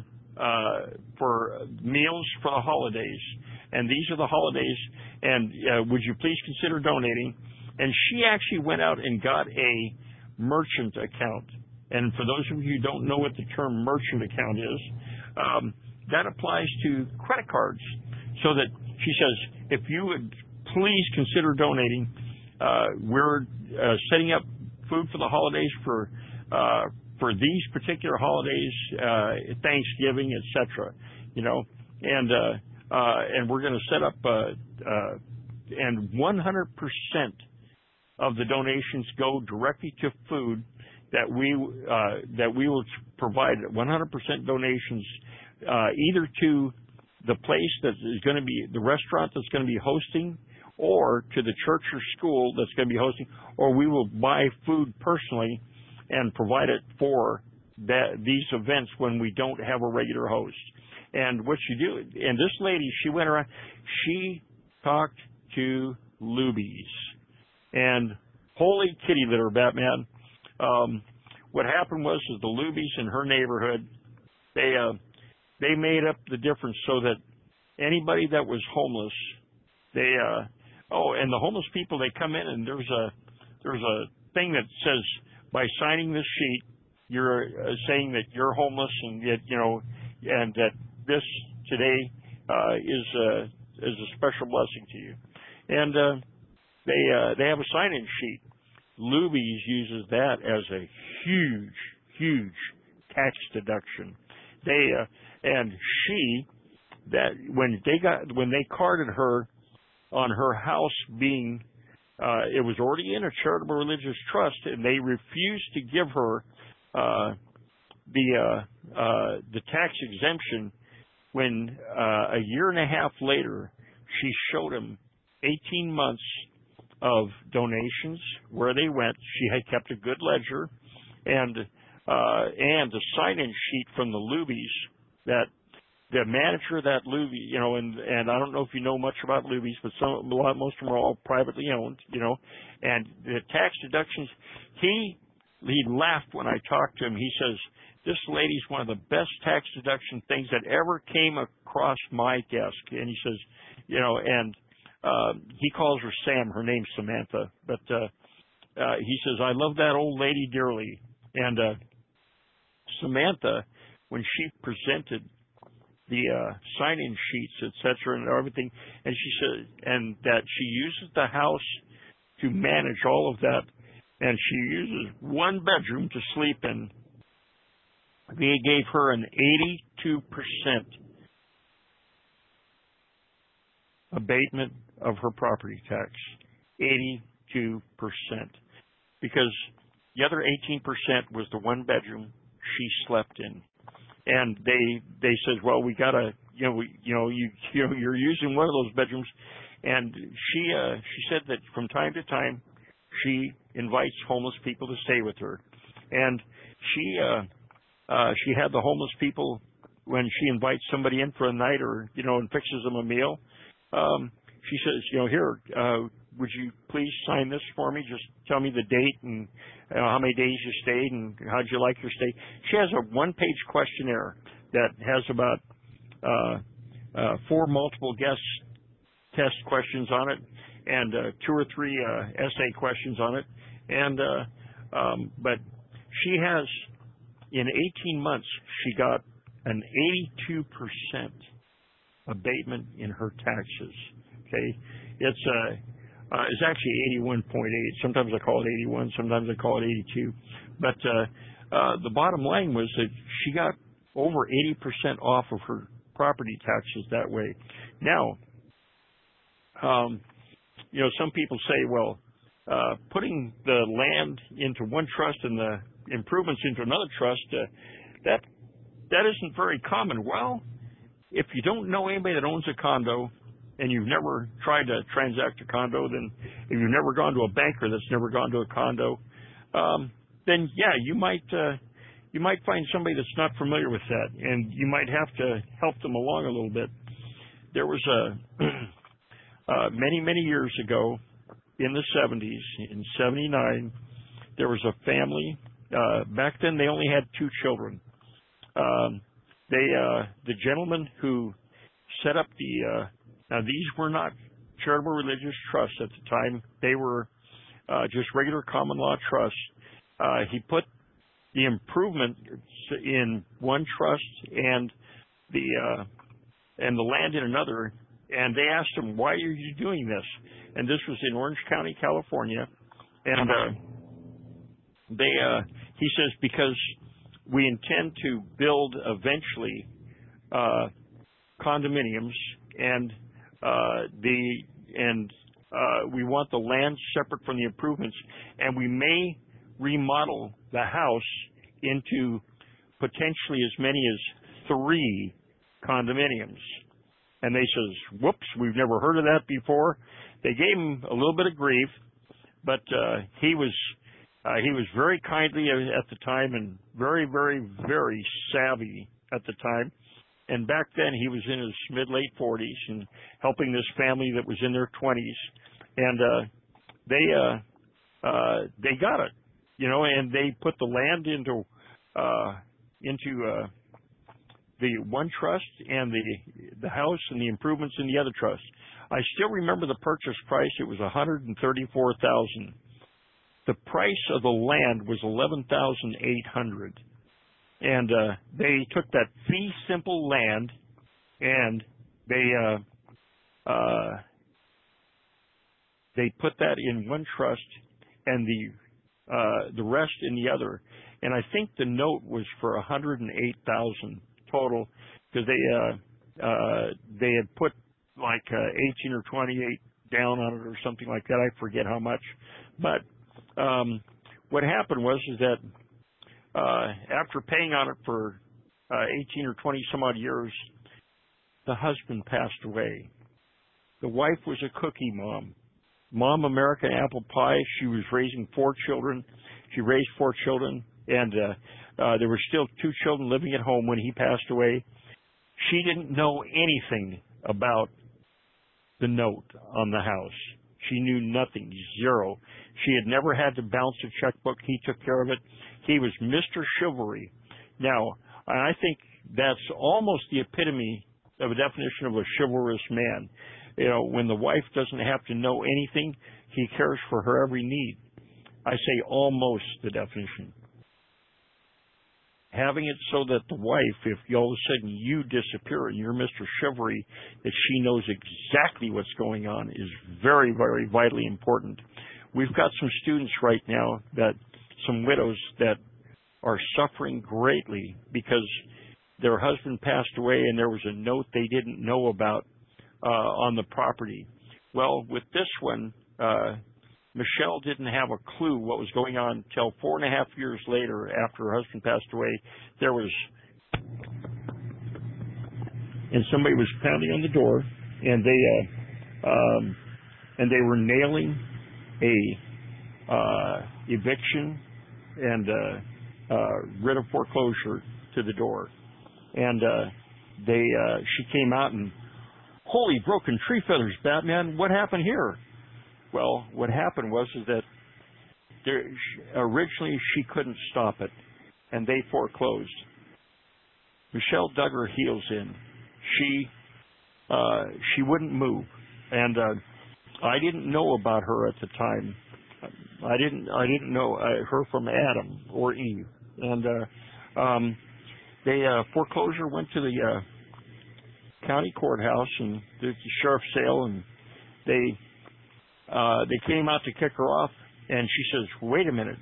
meals for the holidays, and these are the holidays, and would you please consider donating? And she actually went out and got a merchant account. And for those of you who don't know what the term merchant account is, that applies to credit cards. So that she says, if you would please consider donating, we're setting up food for the holidays for these particular holidays, Thanksgiving, etc. You know, and we're going to set up and 100% of the donations go directly to food that we will provide. 100% donations either to the place that is going to be the restaurant that's going to be hosting, or to the church or school that's going to be hosting, or we will buy food personally and provide it for these events when we don't have a regular host. And what you do, and this lady, she went around, she talked to Lubies, and holy kitty litter, Batman. What happened was the Lubies in her neighborhood, they made up the difference so that anybody that was homeless, and the homeless people, they come in and there's a thing that says, by signing this sheet, you're saying that you're homeless, and yet, you know, and that this today is a special blessing to you. And they have a sign-in sheet. Lubies uses that as a huge tax deduction. When they carded her on her house being, it was already in a charitable religious trust, and they refused to give her the tax exemption when a year and a half later, she showed him 18 months of donations, where they went. She had kept a good ledger, and the sign-in sheet from the Lubies that the manager of that Luby, and I don't know if you know much about Lubies, but most of them are all privately owned, and the tax deductions. He laughed when I talked to him. He says, "This lady's one of the best tax deduction things that ever came across my desk." And he says, he calls her Sam. Her name's Samantha, but he says, "I love that old lady dearly." And Samantha, when she presented the sign-in sheets, etc., and everything, and she said, and that she uses the house to manage all of that, and she uses one bedroom to sleep in. They gave her an 82% abatement of her property tax. 82%. Because the other 18% was the one bedroom she slept in. And they said, well, we gotta, you're using one of those bedrooms. And she said that from time to time, she invites homeless people to stay with her. And she had the homeless people, when she invites somebody in for a night or, and fixes them a meal, she says, here, would you please sign this for me? Just tell me the date and how many days you stayed and how'd you like your stay. She has a one-page questionnaire that has about 4 multiple guess test questions on it and 2 or 3 essay questions on it. And but she has, in 18 months, she got an 82% abatement in her taxes. Okay, it's actually 81.8. Sometimes I call it 81. Sometimes I call it 82. But the bottom line was that she got over 80% off of her property taxes that way. Now, some people say, well, putting the land into one trust and the improvements into another trust, that isn't very common. Well, if you don't know anybody that owns a condo and you've never tried to transact a condo, then if you've never gone to a banker that's never gone to a condo, then yeah, you might find somebody that's not familiar with that, and you might have to help them along a little bit. There was many years ago, in the 70s, in 79, there was a family. Back then, they only had 2 children. The gentleman who set up now these were not charitable religious trusts at the time. They were just regular common law trusts. He put the improvement in one trust and the land in another. And they asked him, "Why are you doing this?" And this was in Orange County, California. And he says, "Because we intend to build eventually condominiums, and we want the land separate from the improvements, and we may remodel the house into potentially as many as 3 condominiums." And they says, "Whoops, we've never heard of that before." They gave him a little bit of grief, but he was very kindly at the time and very, very, very savvy at the time. And back then he was in his mid-late 40s and helping this family that was in their 20s. And they got it, and they put the land into the one trust and the house and the improvements in the other trust. I still remember the purchase price. It was $134,000. The price of the land was $11,800, and they took that fee simple land and they put that in one trust and the rest in the other. And I think the note was for $108,000 total, because they had put like 18 or 28 down on it or something like that. I forget how much, but what happened was that after paying on it for 18 or 20 some odd years, the husband passed away. The wife was a cookie mom. Mom American apple pie. She was raising 4 children. She raised 4 children, and there were still 2 children living at home when he passed away. She didn't know anything about the note on the house. She knew nothing, zero. She had never had to balance a checkbook. He took care of it. He was Mr. Chivalry. Now, I think that's almost the epitome of a definition of a chivalrous man. You know, when the wife doesn't have to know anything, he cares for her every need. I say almost the definition. Having it so that the wife, if all of a sudden you disappear and you're Mr. Chivalry, that she knows exactly what's going on is very, very vitally important. We've got some students right now, some widows that are suffering greatly because their husband passed away and there was a note they didn't know about on the property. Well, with this one, Michelle didn't have a clue what was going on until 4.5 years later, after her husband passed away. And somebody was pounding on the door, and they were nailing a eviction and writ of foreclosure to the door. And she came out and, holy broken tree feathers, Batman! What happened here? Well, what happened was that originally she couldn't stop it, and they foreclosed. Michelle dug her heels in. She wouldn't move, and I didn't know about her at the time. I didn't know her from Adam or Eve, and foreclosure went to the county courthouse and the sheriff's sale, and they came out to kick her off, and she says, "Wait a minute,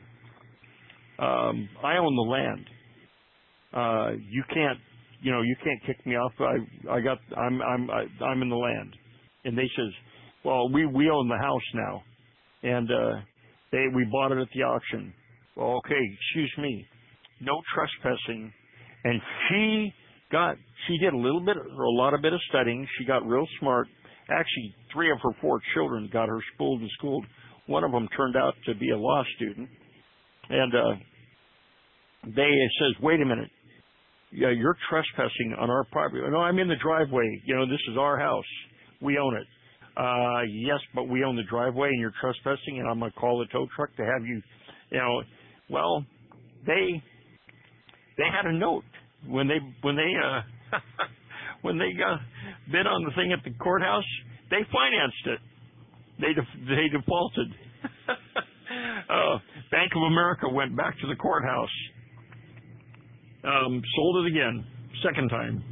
I own the land. You can't kick me off. I'm in the land." And they says, "Well, we own the house now, and we bought it at the auction." Well, okay, excuse me, no trespassing, and she did a lot of studying. She got real smart. Actually, 3 of her 4 children got her spooled and schooled. One of them turned out to be a law student. And they says, "Wait a minute. Yeah, you're trespassing on our property." "No, I'm in the driveway. This is our house. We own it." "Yes, but we own the driveway and you're trespassing, and I'm going to call the tow truck to have you." Well, they had a note when they when they got bid on the thing at the courthouse. They financed it. They defaulted. Bank of America went back to the courthouse, sold it again, second time.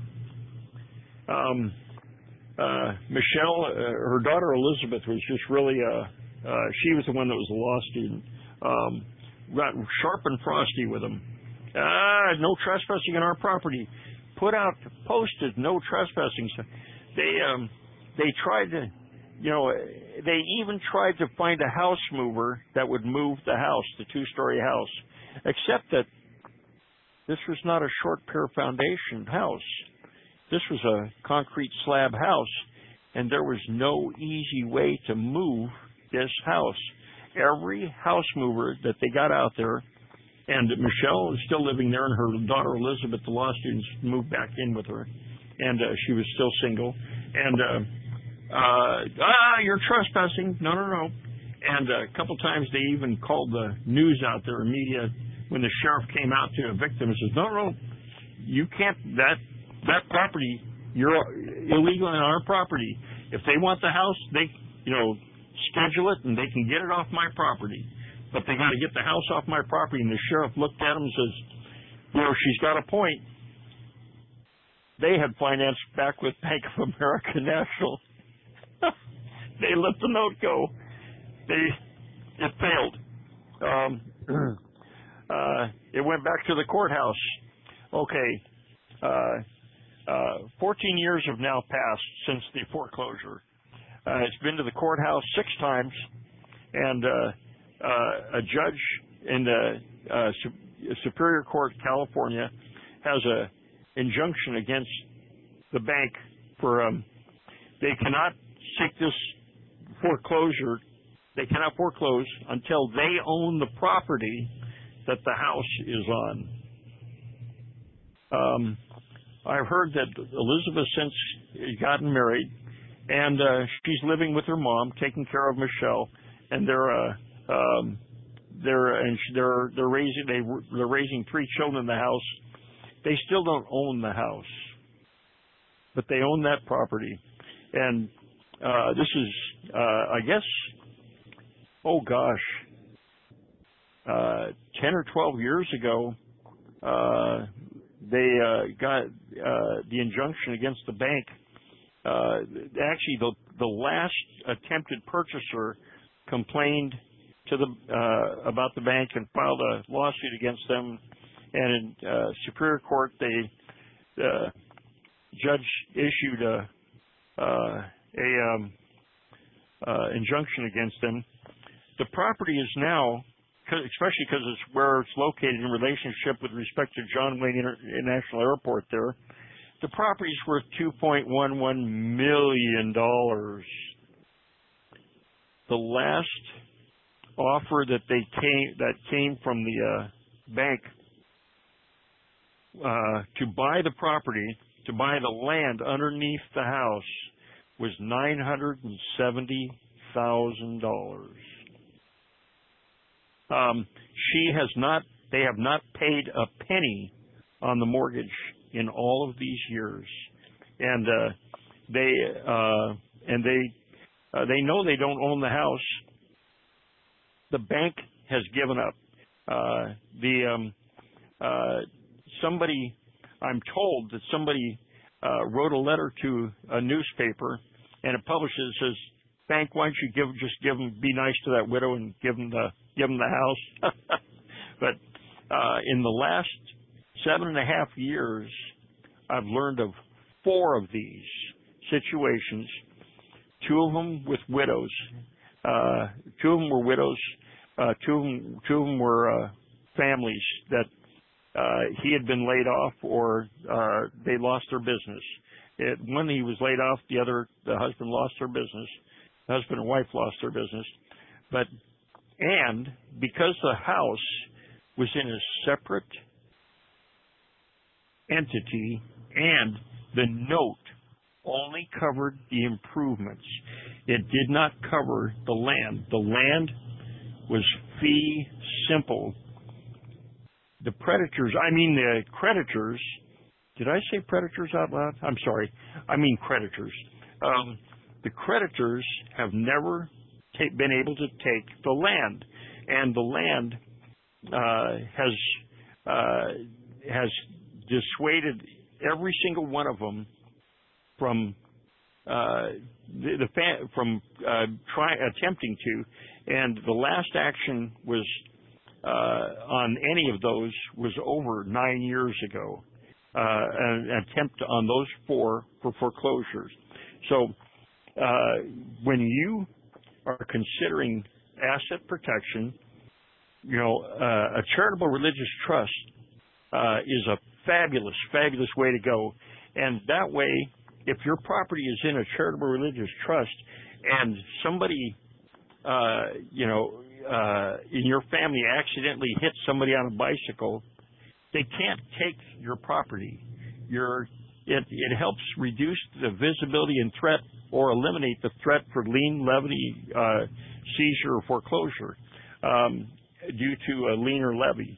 Michelle, her daughter Elizabeth was just really, she was the one that was a law student. Got sharp and frosty with them. No trespassing on our property. Posted no trespassing. They tried to, they even tried to find a house mover that would move the house, the 2-story house, except that this was not a short pier foundation house. This was a concrete slab house, and there was no easy way to move this house. Every house mover that they got out there, and Michelle is still living there, and her daughter Elizabeth, the law students, moved back in with her, and she was still single. And you're trespassing. No. And a couple times they even called the news out there, media, when the sheriff came out to evict them and says, no, you can't, that property, you're illegal on our property. If they want the house, they, schedule it and they can get it off my property. But they got to get the house off my property. And the sheriff looked at him and says, she's got a point. They had financed back with Bank of America National. They let the note go. It failed. It went back to the courthouse. Okay. 14 years have now passed since the foreclosure. It's been to the courthouse 6 times, and a judge in the Superior Court, California, has a injunction against the bank they cannot seek this foreclosure. They cannot foreclose until they own the property that the house is on. I've heard that Elizabeth since gotten married, and she's living with her mom, taking care of Michelle, and they're raising 3 children in the house. They still don't own the house, but they own that property. And this is, I guess, 10 or 12 years ago, they got the injunction against the bank. Actually, the last attempted purchaser complained to about the bank and filed a lawsuit against them. And in Superior Court, the judge issued a injunction against them. The property is now, especially because it's where it's located in relationship with respect to John Wayne International Airport there, the property is worth $2.11 million. The last offer that came from the bank to buy the property, to buy the land underneath the house, was $970,000. They have not paid a penny on the mortgage in all of these years, and they know they don't own the house. The bank has given up. I'm told that somebody wrote a letter to a newspaper, and it publishes, says, "Bank, why don't you be nice to that widow and give them the house." But in the last 7.5 years, I've learned of 4 of these situations. 2 of them with widows. 2 of them were widows. 2 of them were families that he had been laid off, or they lost their business. One, he was laid off. The other, the husband lost their business. The husband and wife lost their business. And because the house was in a separate entity and the note only covered the improvements, it did not cover the land. The land was fee simple. The creditors, did I say predators out loud? I'm sorry. I mean creditors. The creditors have never been able to take the land, and the land has dissuaded every single one of them from attempting to. And the last action was on any of those was over 9 years ago. An attempt on those 4 for foreclosures. So when you are considering asset protection, a charitable religious trust is a fabulous, fabulous way to go. And that way, if your property is in a charitable religious trust and somebody, in your family accidentally hits somebody on a bicycle, they can't take your property. It helps reduce the visibility and threat, or eliminate the threat for lien, levy, seizure, or foreclosure due to a lien or levy.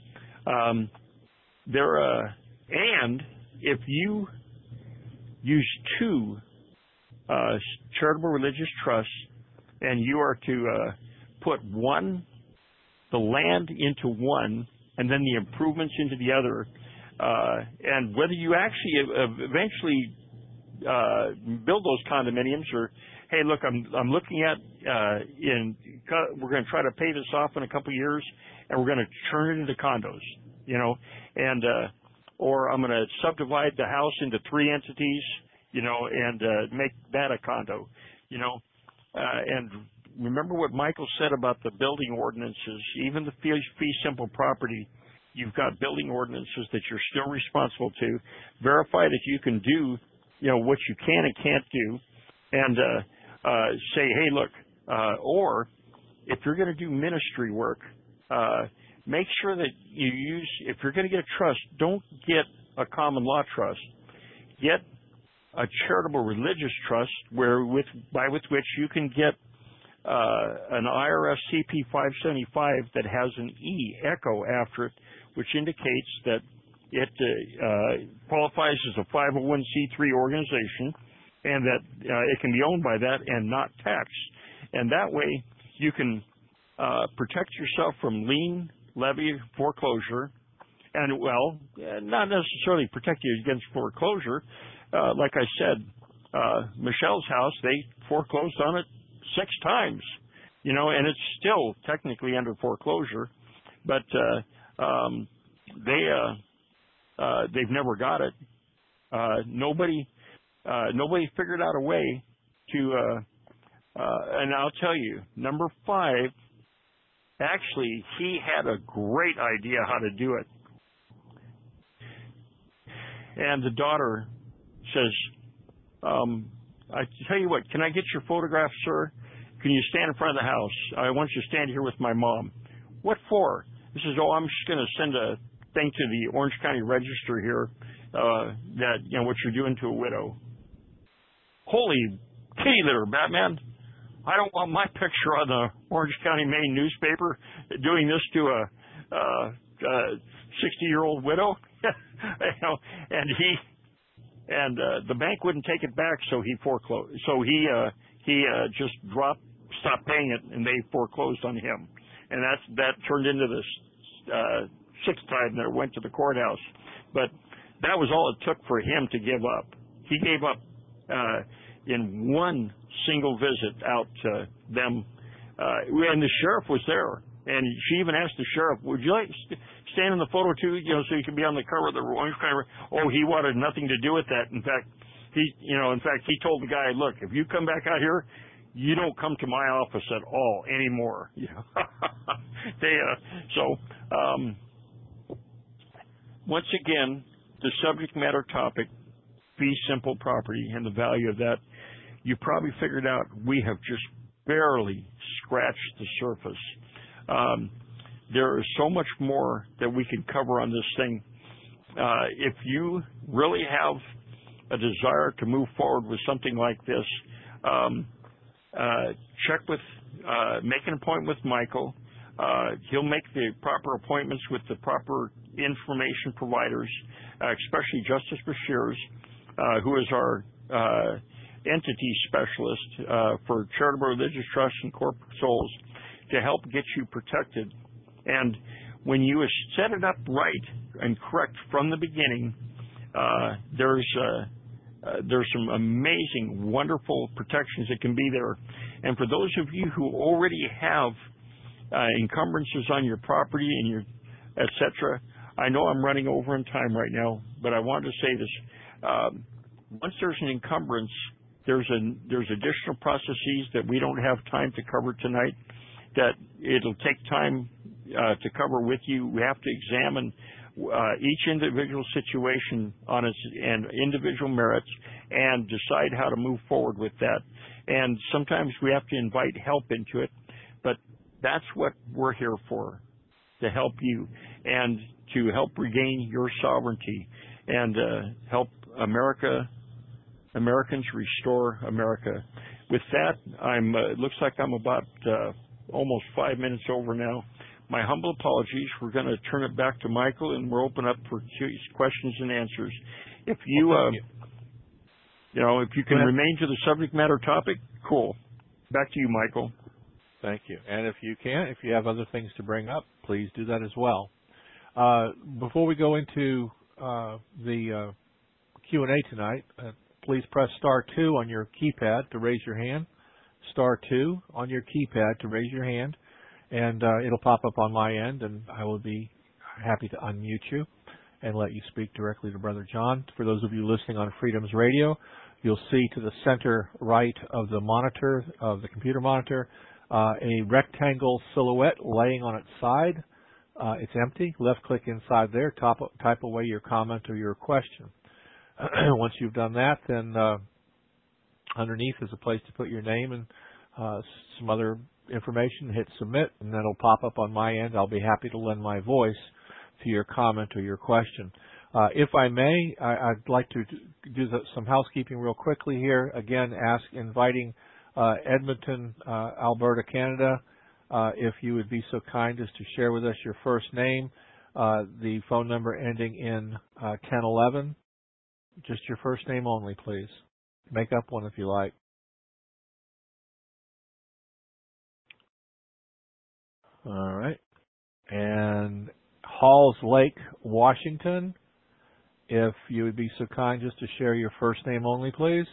And if you use 2 charitable religious trusts, and you are to put the land into one, and then the improvements into the other, and whether you actually eventually build those condominiums, or hey, look, I'm looking at we're going to try to pay this off in a couple of years, and we're going to turn it into condos, and or I'm going to subdivide the house into 3 entities, and make that a condo, and remember what Michael said about the building ordinances. Even the fee simple property, you've got building ordinances that you're still responsible to. Verify that you can do what you can and can't do, and say, hey, look, or if you're going to do ministry work, make sure that you use, if you're going to get a trust, don't get a common law trust. Get a charitable religious trust by which you can get an IRS CP 575 that has an echo after it, which indicates that it qualifies as a 501c3 organization, and that it can be owned by that and not taxed. And that way you can protect yourself from lien, levy, foreclosure, and, well, not necessarily protect you against foreclosure. Like I said, Michelle's house, they foreclosed on it 6 times, and it's still technically under foreclosure, but they've never got it. Nobody figured out a way to, and I'll tell you, number 5, actually, he had a great idea how to do it. And the daughter says, I tell you what, can I get your photograph, sir? Can you stand in front of the house? I want you to stand here with my mom. What for? He says, I'm just going to send a thing to the Orange County Register here that, what you're doing to a widow. Holy kitty litter, Batman. I don't want my picture on the Orange County, Maine newspaper doing this to a 60-year-old widow. And the bank wouldn't take it back, so he foreclosed. So he just stopped paying it, and they foreclosed on him. And that turned into this 6th time that it went to the courthouse. But that was all it took for him to give up. He gave up in one single visit out to them, and the sheriff was there. And she even asked the sheriff, would you like to stand in the photo too, so you can be on the cover of the Orange County? Oh, he wanted nothing to do with that. In fact, he told the guy, look, if you come back out here, you don't come to my office at all anymore. Once again, the subject matter topic, fee simple property and the value of that, you probably figured out we have just barely scratched the surface. There is so much more that we can cover on this thing. If you really have a desire to move forward with something like this, make an appointment with Michael. He'll make the proper appointments with the proper information providers, especially Justice Beshears, who is our entity specialist for charitable religious trusts and corporate souls, to help get you protected. And when you set it up right and correct from the beginning, there's some amazing, wonderful protections that can be there. And for those of you who already have encumbrances on your property and your etc., I know I'm running over in time right now, but I wanted to say this. Once there's an encumbrance, there's additional processes that we don't have time to cover tonight, that it'll take time to cover with you. We have to examine each individual situation on its and individual merits and decide how to move forward with that. And sometimes we have to invite help into it, but that's what we're here for, to help you and to help regain your sovereignty and help Americans restore America. With that, it looks like I'm about almost 5 minutes over now. My humble apologies. We're going to turn it back to Michael, and we're open up for questions and answers. If if you can remain to the subject matter topic, cool. Back to you, Michael. Thank you. And if you have other things to bring up, please do that as well. Before we go into the Q&A tonight, please press *2 on your keypad to raise your hand. *2 on your keypad to raise your hand, and it'll pop up on my end, and I will be happy to unmute you and let you speak directly to Brother John. For those of you listening on Freedoms Radio, you'll see to the center right of the monitor, of the computer monitor, a rectangle silhouette laying on its side. It's empty. Left-click inside there, type away your comment or your question. Once you've done that, then underneath is a place to put your name and some other information. Hit submit, and that'll pop up on my end. I'll be happy to lend my voice to your comment or your question. If I may, I'd like to do some housekeeping real quickly here. Again, inviting Edmonton, Alberta, Canada, if you would be so kind as to share with us your first name, the phone number ending in 1011. Just your first name only, please. Make up one if you like. All right. And Halls Lake, Washington, if you would be so kind just to share your first name only, please.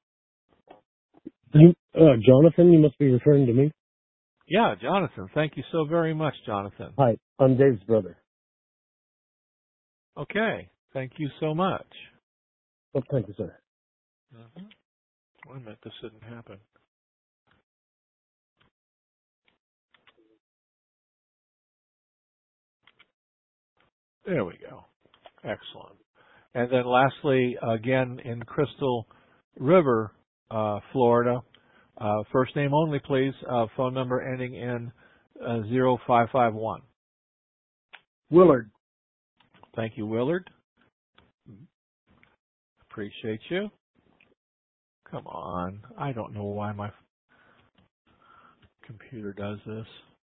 Jonathan, you must be referring to me. Yeah, Jonathan. Thank you so very much, Jonathan. Hi, I'm Dave's brother. Okay. Thank you so much. Oh, thank you, sir. Wait a minute, this didn't happen. There we go. Excellent. And then lastly, again, in Crystal River, Florida, first name only, please. Phone number ending in 0551. Willard. Thank you, Willard. Appreciate you. Come on. I don't know why my computer does this.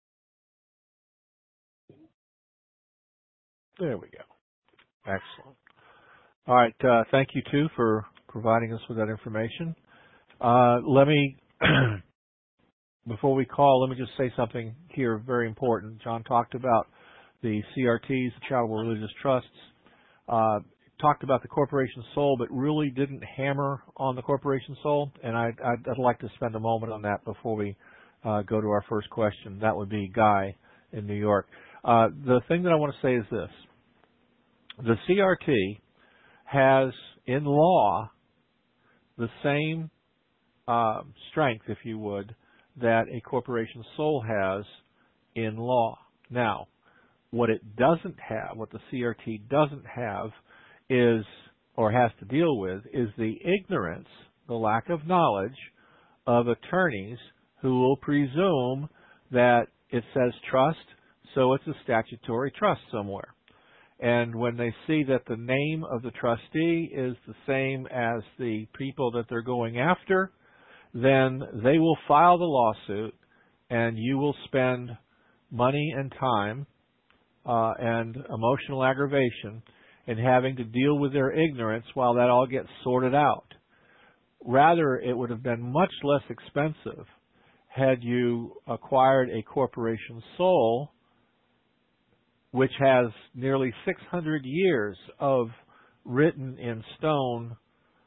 There we go. Excellent. All right. Thank you, too, for providing us with that information. Let me, before we call, let me just say something here very important. John talked about the CRTs, the Charitable Religious Trusts, talked about the corporation sole, but really didn't hammer on the corporation sole. And I'd like to spend a moment on that before we go to our first question. That would be Guy in New York. The thing that I want to say is this. The CRT has, in law, the same strength, if you would, that a corporation sole has in law. Now, what it doesn't have, what the CRT doesn't have is, or has to deal with, is the ignorance, the lack of knowledge of attorneys who will presume that it says trust, so it's a statutory trust somewhere. And when they see that the name of the trustee is the same as the people that they're going after, then they will file the lawsuit, and you will spend money and time and emotional aggravation in having to deal with their ignorance while that all gets sorted out. Rather, it would have been much less expensive had you acquired a corporation sole, which has nearly 600 years of written in stone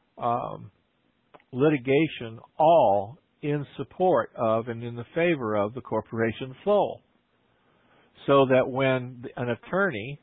litigation, all in support of and in the favor of the corporation sole. So that when an attorney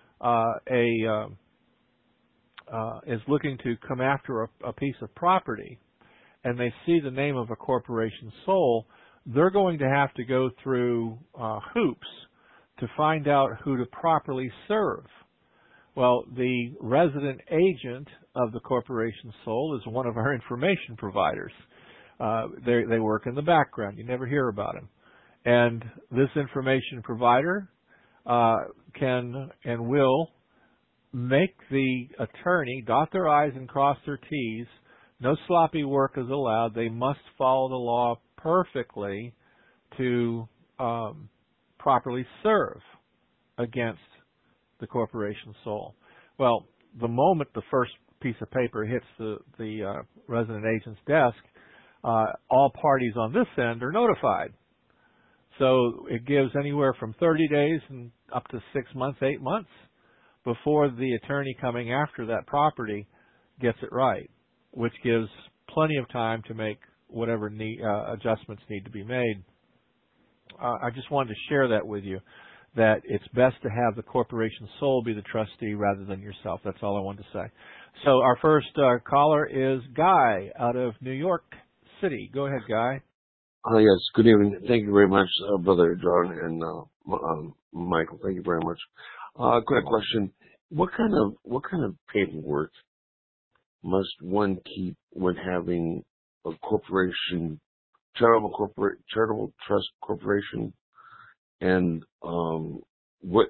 is looking to come after a piece of property and they see the name of a corporation sole, they're going to have to go through hoops to find out who to properly serve. Well, the resident agent of the corporation sole is one of our information providers. They work in the background. You never hear about them. And this information provider can and will make the attorney dot their I's and cross their T's. No sloppy work is allowed. They must follow the law perfectly to properly serve against the corporation sole. Well, the moment the first piece of paper hits the resident agent's desk, all parties on this end are notified. So it gives anywhere from 30 days and up to 6 months, 8 months before the attorney coming after that property gets it right, which gives plenty of time to make whatever adjustments need to be made. I just wanted to share that with you, that it's best to have the corporation sole be the trustee rather than yourself. That's all I wanted to say. So our first caller is Guy out of New York City. Go ahead, Guy. Yes, good evening. Thank you very much, Brother John and Michael. Thank you very much. Quick question: What kind of paperwork must one keep when having a corporation, charitable trust corporation, and what?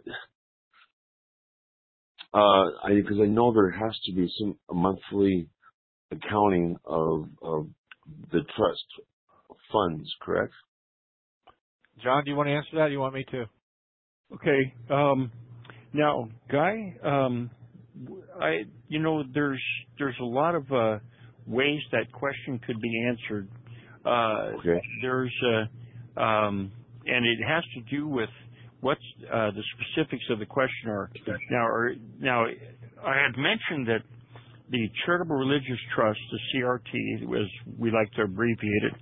Because I know there has to be a monthly accounting of the trust funds, correct? John, do you want to answer that? Or do you want me to? Okay. Now, Guy, there's a lot of ways that question could be answered. Okay. And it has to do with what the specifics of the question are. Now, I had mentioned that the Charitable Religious Trust, the CRT, as we like to abbreviate it,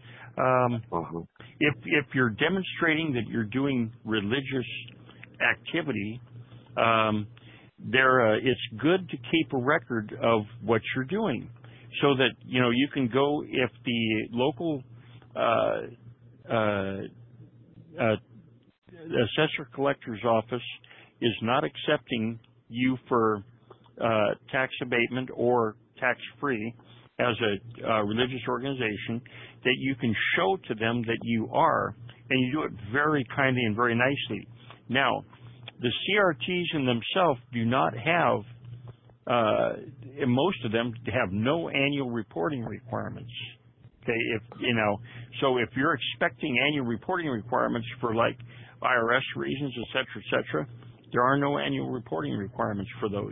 if you're demonstrating that you're doing religious activity, it's good to keep a record of what you're doing, so that you can go if the local assessor collector's office is not accepting you for tax abatement or tax free as a religious organization, that you can show to them that you are, and you do it very kindly and very nicely. Now, the CRTs in themselves do not have, most of them have no annual reporting requirements. Okay, so if you're expecting annual reporting requirements for like IRS reasons, et cetera, there are no annual reporting requirements for those.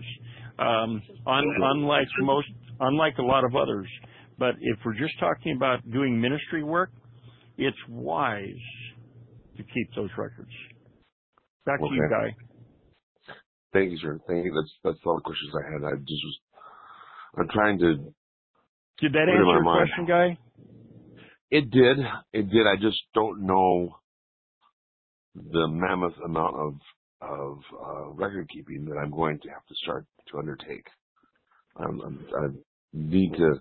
Unlike a lot of others. But if we're just talking about doing ministry work, it's wise to keep those records. Back to you, Guy. Thank you, sir. Thank you. That's all the questions I had. I'm trying to. Did that answer your question, Guy? It did. I just don't know the mammoth amount of record keeping that I'm going to have to start to undertake. I need to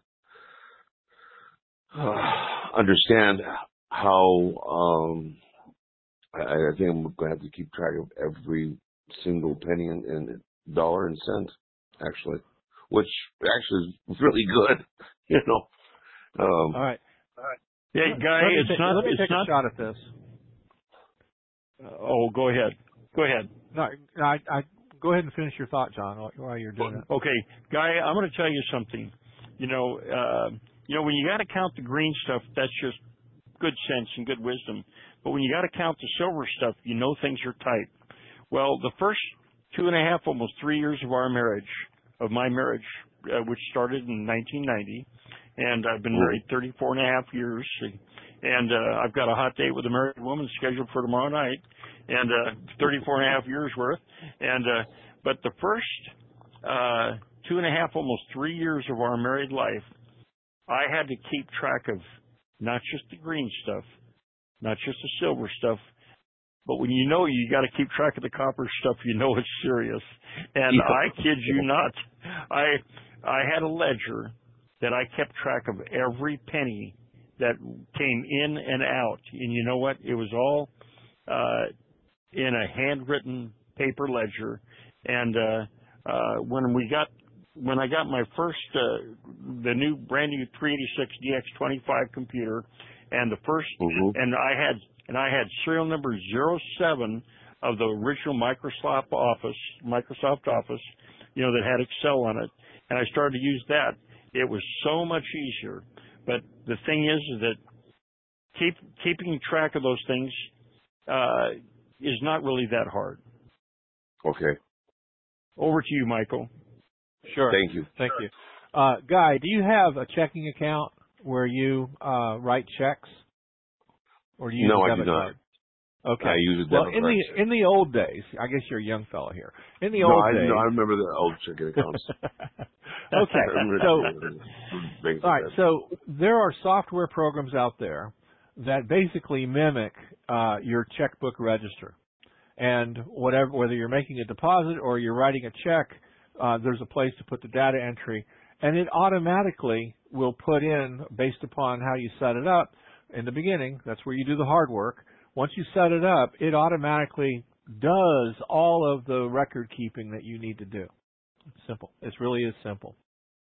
understand how. I think I'm going to have to keep track of every single penny and dollar and cent, actually, which actually is really good, All right. Yeah, Guy, let me take a shot at this. Go ahead. No, I go ahead and finish your thought, John, while you're doing it. Okay, Guy, I'm going to tell you something. When you got to count the green stuff, that's just good sense and good wisdom. But when you got to count the silver stuff, things are tight. Well, the first 2.5, almost 3 years of my marriage, which started in 1990, and I've been married 34.5 years, and I've got a hot date with a married woman scheduled for tomorrow night, and 34.5 years worth. And but the first 2.5, almost 3 years of our married life, I had to keep track of not just the green stuff, not just the silver stuff, but when you got to keep track of the copper stuff, it's serious. And I kid you not, I had a ledger that I kept track of every penny that came in and out. And you know what? It was all in a handwritten paper ledger. And when I got my first the new brand new 386 DX25 computer, and the first and I had serial number 07 of the original Microsoft Office, that had Excel on it, and I started to use that. It was so much easier. But the thing is that keeping track of those things is not really that hard. Okay. Over to you, Michael. Sure. Thank you. Guy, do you have a checking account where you write checks? Or do you use a debit card? Okay. I use a debit card. In the old days, I guess you're a young fellow here. In the old days. No, I remember the old checking accounts. Okay. All right. So there are software programs out there that basically mimic your checkbook register. And whether you're making a deposit or you're writing a check, there's a place to put the data entry, and it automatically will put in, based upon how you set it up in the beginning. That's where you do the hard work. Once you set it up, it automatically does all of the record keeping that you need to do. It's simple. It really is simple.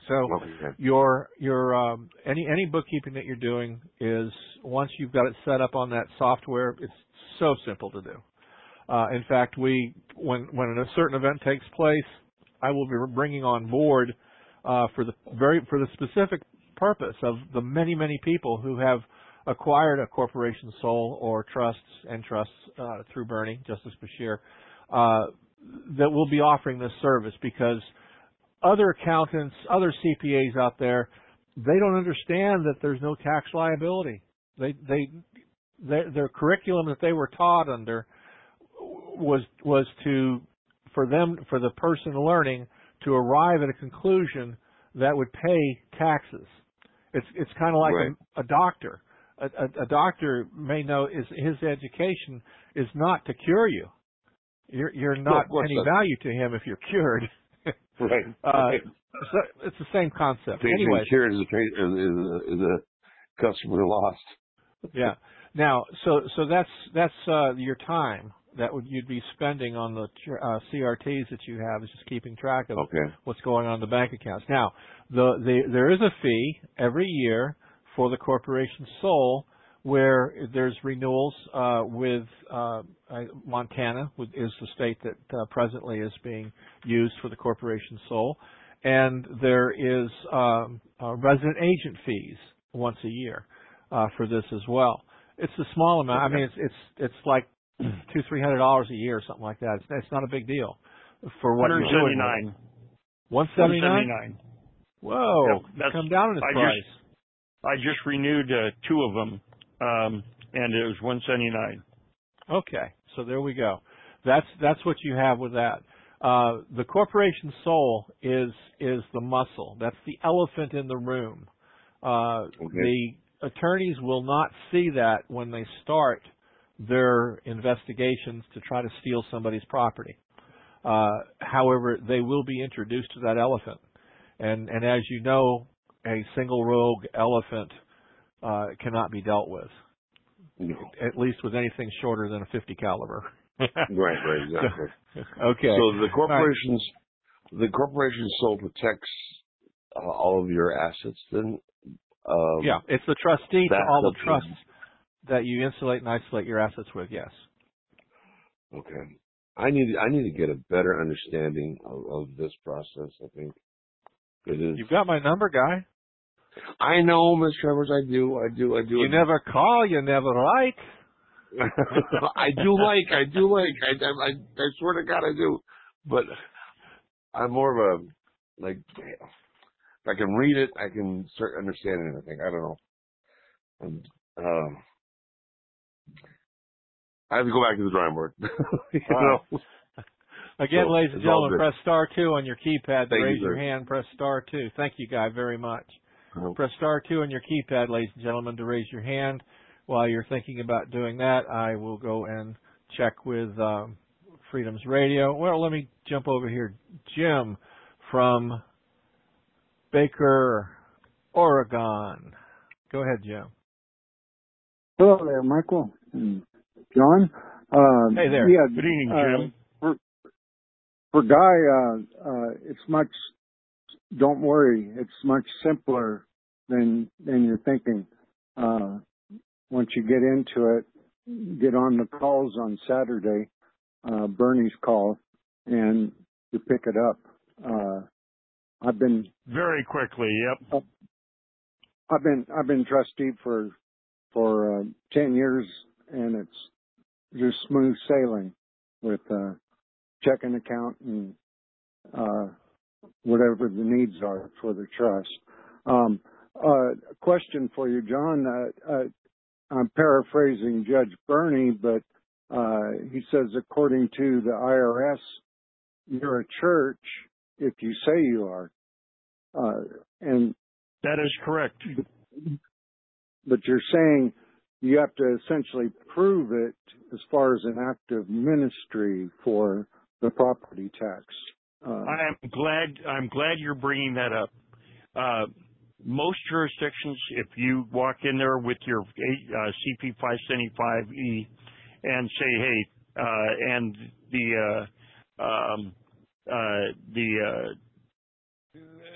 So Okay. any bookkeeping that you're doing is, once you've got it set up on that software, it's so simple to do. In fact, when a certain event takes place, I will be bringing on board for the specific purpose of the many people who have acquired a corporation sole or trusts through Bernie, Justice Bashir, that will be offering this service, because other accountants, other CPAs out there, they don't understand that there's no tax liability. Their curriculum that they were taught under was for the person learning to arrive at a conclusion that would pay taxes. It's kind of like right. a doctor. A doctor may know his education is not to cure you. You're not any value to him if you're cured. Right. So it's the same concept. Patient Anyway, cured is a customer lost. Yeah. Now, so that's your time that you'd be spending on the CRTs that you have, is just keeping track of what's going on in the bank accounts. Now, there is a fee every year for the corporation sole, where there's renewals with Montana, is the state that presently is being used for the corporation sole, and there is resident agent fees once a year for this as well. It's a small amount. I mean, it's like $200-300 a year or something like that. It's not a big deal for what you're doing. $179. Whoa! Yep, come down in its price. I just renewed 2 of them, and it was $179. Okay, so there we go. That's what you have with that. The corporation sole is the muscle. That's the elephant in the room. The attorneys will not see that when they start their investigations to try to steal somebody's property. However, they will be introduced to that elephant. And as you know, a single rogue elephant cannot be dealt with, at least with anything shorter than a .50 caliber. Right, exactly. Okay. So the corporation sole protects all of your assets then? Yeah, it's the trustee to all the trusts that you insulate and isolate your assets with, yes. Okay. I need to get a better understanding of this process, I think. It is. You've got my number, guy. I know, Ms. Travers, I do. You never call, you never write. I do like. I swear to God I do. But I'm more of a, like, if I can read it, I can start understanding it, I think. I don't know. I have to go back to the drawing board. Again, ladies and gentlemen, press *2 on your keypad to raise your hand. Press *2. Thank you, Guy, very much. Press *2 on your keypad, ladies and gentlemen, to raise your hand. While you're thinking about doing that, I will go and check with Freedom's Radio. Well, let me jump over here. Jim from Baker, Oregon. Go ahead, Jim. Hello there, Michael and John. Hey there. Yeah, good evening, Jim. For Guy, it's much. Don't worry, it's much simpler than you're thinking. Once you get into it, get on the calls on Saturday, Bernie's call, and you pick it up. I've been very quickly. Yep. I've been trustee for 10 years, and it's just smooth sailing with checking account and whatever the needs are for the trust. Question for you, John. I'm paraphrasing Judge Bernie, but he says, according to the IRS, you're a church if you say you are. And that is correct. But you're saying you have to essentially prove it as far as an active ministry for the property tax. I'm glad you're bringing that up. Most jurisdictions, if you walk in there with your CP 575E and say, hey, and the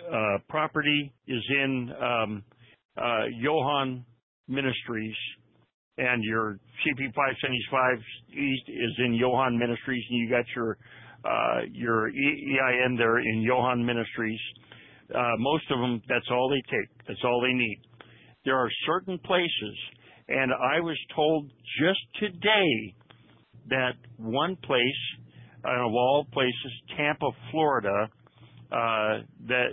property is in Johann Ministries, and your CP 575 East is in Johann Ministries, and you got your EIN there in Johann Ministries. Most of them, that's all they take. That's all they need. There are certain places, and I was told just today that one place, of all places, Tampa, Florida, that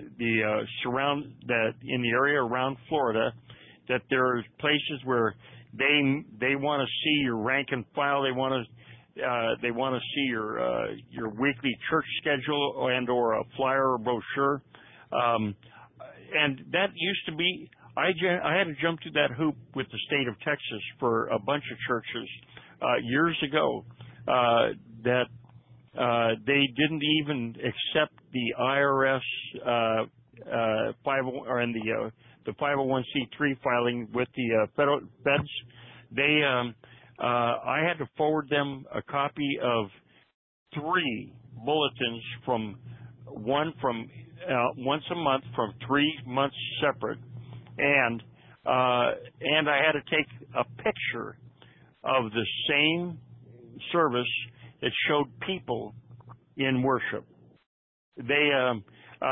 in the area around Florida, that there are places where they want to see your rank and file. They want to see your weekly church schedule and or a flyer or brochure. And that used to be, I had to jump through that hoop with the state of Texas for a bunch of churches years ago that they didn't even accept the IRS 501c3 filing with the federal feds. I had to forward them a copy of 3 bulletins once a month from 3 months separate, and I had to take a picture of the same service that showed people in worship. And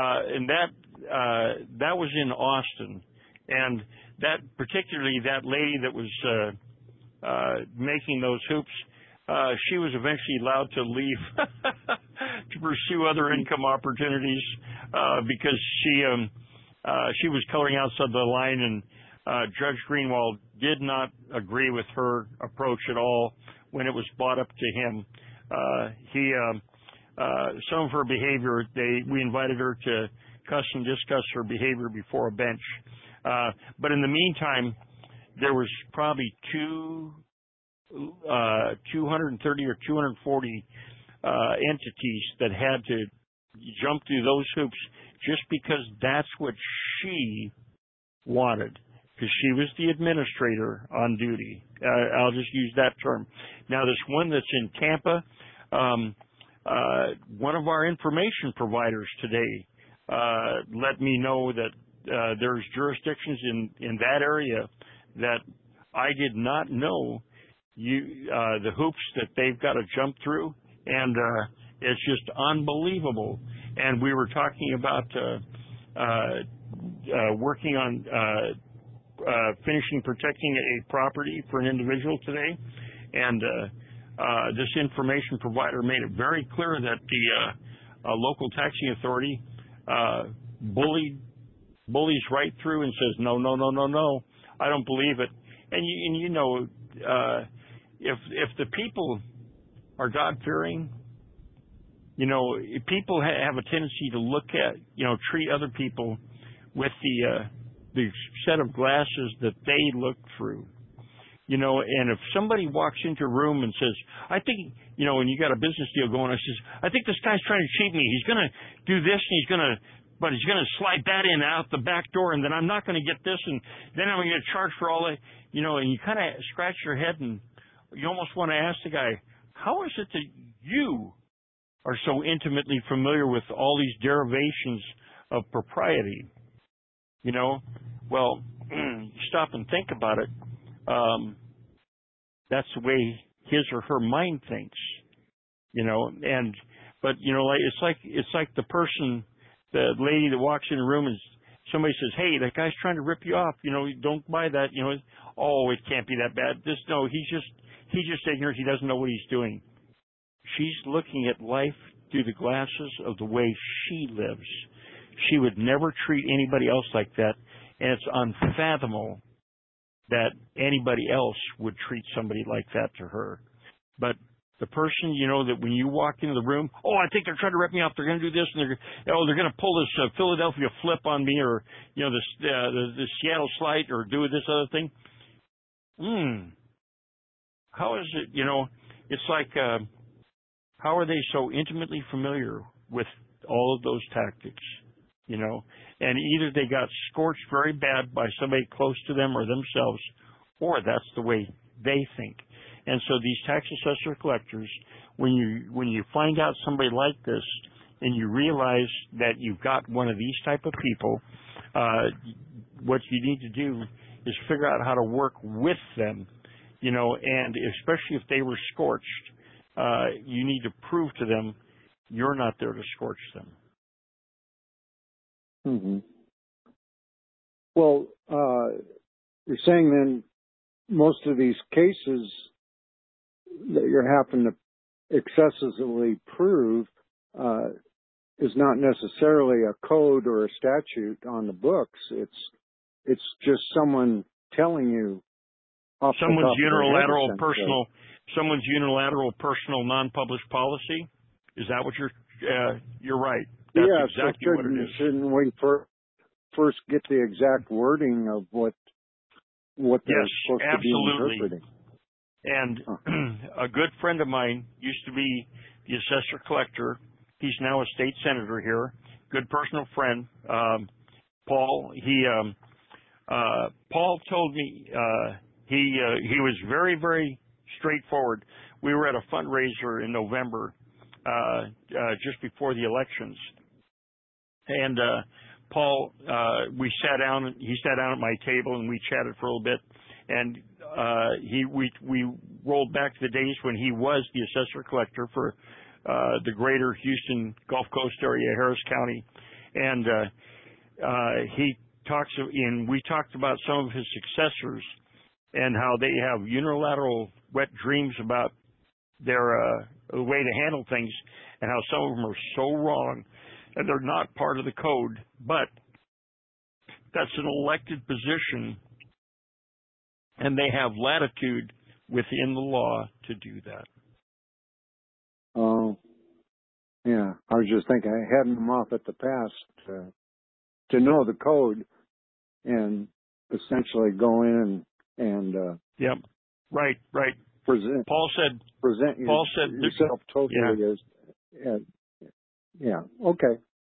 that was in Austin, and particularly that lady that was making those hoops, she was eventually allowed to leave to pursue other income opportunities because she was coloring outside the line, and Judge Greenwald did not agree with her approach at all when it was brought up to him. Some of her behavior, we invited her to discuss her behavior before a bench. But in the meantime, there was probably 230 or 240 entities that had to jump through those hoops just because that's what she wanted, because she was the administrator on duty. I'll just use that term. Now, this one that's in Tampa, one of our information providers today let me know that there's jurisdictions in that area that I did not know the hoops that they've got to jump through, and it's just unbelievable. And we were talking about working on protecting a property for an individual today, and this information provider made it very clear that the local taxing authority bullies right through and says, no, I don't believe it. And you know, if the people are God-fearing, you know, people have a tendency to look at, treat other people with the set of glasses that they look through. And if somebody walks into a room and says, I think, and you got a business deal going, I says, I think this guy's trying to cheat me. He's going to do this, and he's going to slide that in out the back door, and then I'm not going to get this, and then I'm going to get charged for all that, and you kind of scratch your head, and you almost want to ask the guy, how is it that you are so intimately familiar with all these derivations of propriety? Well, stop and think about it. That's the way his or her mind thinks, but it's like the lady that walks in the room and somebody says, hey, that guy's trying to rip you off, don't buy that, oh, it can't be that bad. He's just ignorant. He doesn't know what he's doing. She's looking at life through the glasses of the way she lives. She would never treat anybody else like that, and it's unfathomable that anybody else would treat somebody like that to her. But the person, that when you walk into the room, oh, I think they're trying to rip me off. They're going to do this, and they're going to pull this Philadelphia flip on me, or the Seattle slide, or do this other thing. How is it? It's like how are they so intimately familiar with all of those tactics? And either they got scorched very bad by somebody close to them or themselves, or that's the way they think. And so these tax assessor collectors, when you find out somebody like this, and you realize that you've got one of these type of people, what you need to do is figure out how to work with them, and especially if they were scorched, you need to prove to them you're not there to scorch them. Mm-hmm. Well, you're saying then most of these cases that you're having to excessively prove is not necessarily a code or a statute on the books. It's just someone telling you off the top Someone's unilateral personal non-published policy. Is that what you're right? That's exactly what it is. Shouldn't we first get the exact wording of what they're supposed to be interpreting? And a good friend of mine used to be the assessor collector. He's now a state senator here. Good personal friend, Paul. Paul told me he was very, very straightforward. We were at a fundraiser in November, just before the elections, and Paul, we sat down. He sat down at my table and we chatted for a little bit, and we rolled back to the days when he was the assessor collector for the greater Houston Gulf Coast area, Harris County, and we talked about some of his successors and how they have unilateral wet dreams about their way to handle things, and how some of them are so wrong and they're not part of the code, but that's an elected position and they have latitude within the law to do that. Oh, yeah. I was just thinking, heading them off at the pass to know the code and essentially go in and yep, right. Present yourself totally as yeah. Okay.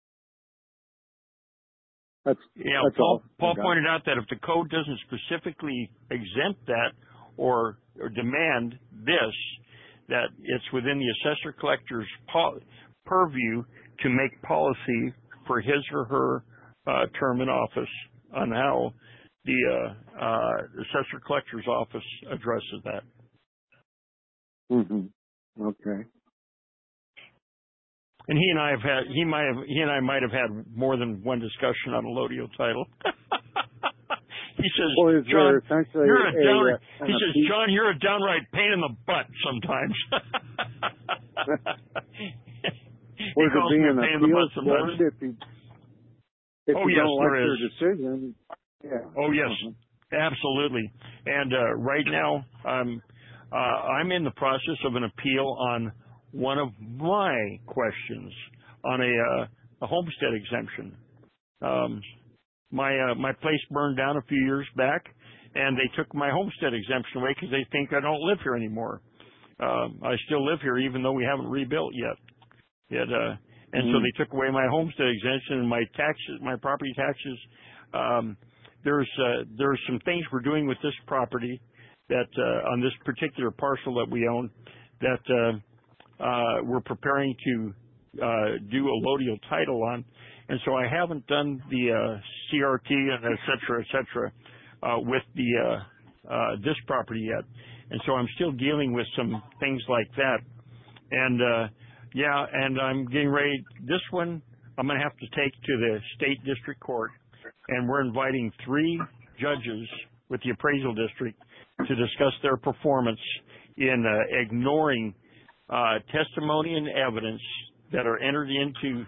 That's Paul all. pointed out that if the code doesn't specifically exempt that or demand this, that it's within the assessor collector's purview to make policy for his or her term in office on how the assessor collector's office addresses that. Mm-hmm. Okay. And he and I might have had more than one discussion on a Lodio title. He says, well, John, you're a downright pain in the butt sometimes. Was it being an appeals board if you don't like your decision? Yeah. Oh, yes, absolutely. And right now, I'm in the process of an appeal on one of my questions on a homestead exemption. My place burned down a few years back, and they took my homestead exemption away because they think I don't live here anymore. I still live here even though we haven't rebuilt yet. And so they took away my homestead exemption and my taxes, my property taxes. There's some things we're doing with this property that on this particular parcel that we own that we're preparing to do a Lodio title on. And so I haven't done the CRT and et cetera, with the this property yet. And so I'm still dealing with some things like that. And and I'm getting ready. This one I'm going to have to take to the state district court, and we're inviting 3 judges with the appraisal district to discuss their performance in ignoring testimony and evidence that are entered into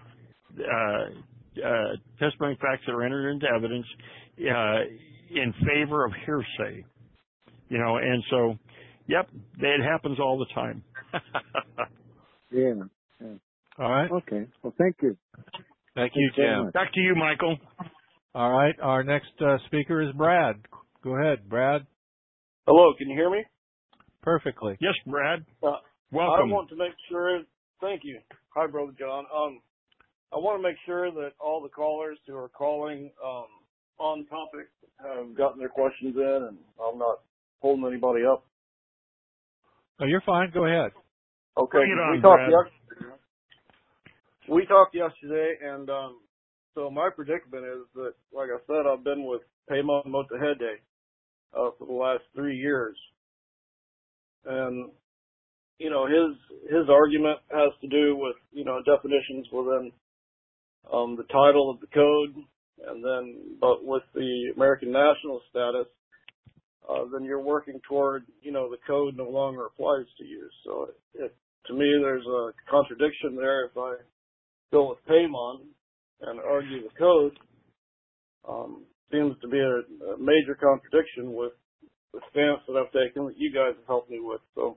testimony and facts that are entered into evidence in favor of hearsay. And so, yep, it happens all the time. Yeah. All right. Okay. Well, thank you. Thank you, Jim. Back to you, Michael. All right. Our next speaker is Brad. Go ahead, Brad. Hello. Can you hear me? Perfectly. Yes, Brad. Welcome. I want to make sure. Thank you. Hi, Brother John. I want to make sure that all the callers who are calling on topic have gotten their questions in, and I'm not holding anybody up. Oh, you're fine. Go ahead. Okay. Bring it on, Brad. we talked yesterday, and so my predicament is that, like I said, I've been with Paymon Motahede for the last 3 years, and his argument has to do with definitions within the title of the code, and then but with the American national status, then you're working toward the code no longer applies to you. So to me, there's a contradiction there. If I go with Paymon and argue the code, seems to be a major contradiction with the stance that I've taken that you guys have helped me with. So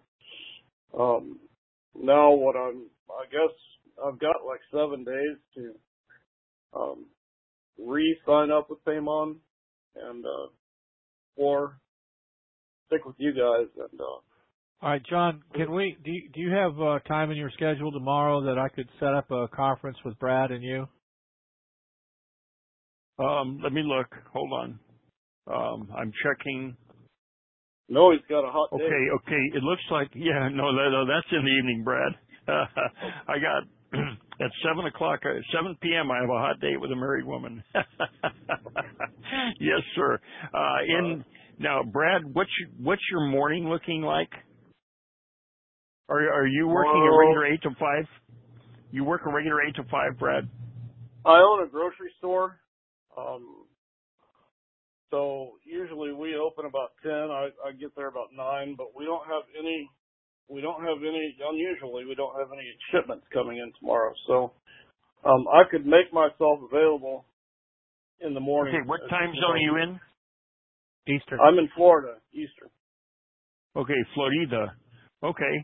now I guess I've got like 7 days to re-sign up with Paymon and or stick with you guys. And all right, John, do you have time in your schedule tomorrow that I could set up a conference with Brad and you? Let me look. Hold on. I'm checking. No, he's got a hot day. Okay. It looks like, no, that's in the evening, Brad. I got, at 7 p.m., I have a hot date with a married woman. Yes, sir. Now, Brad, what's your morning looking like? Are you working a regular 8 to 5? You work a regular 8 to 5, Brad? I own a grocery store. So usually we open about 10. I get there about 9, but we don't have any shipments coming in tomorrow. So, I could make myself available in the morning. Okay, what time zone are you in? Eastern. I'm in Florida, Eastern. Okay, Florida. Okay.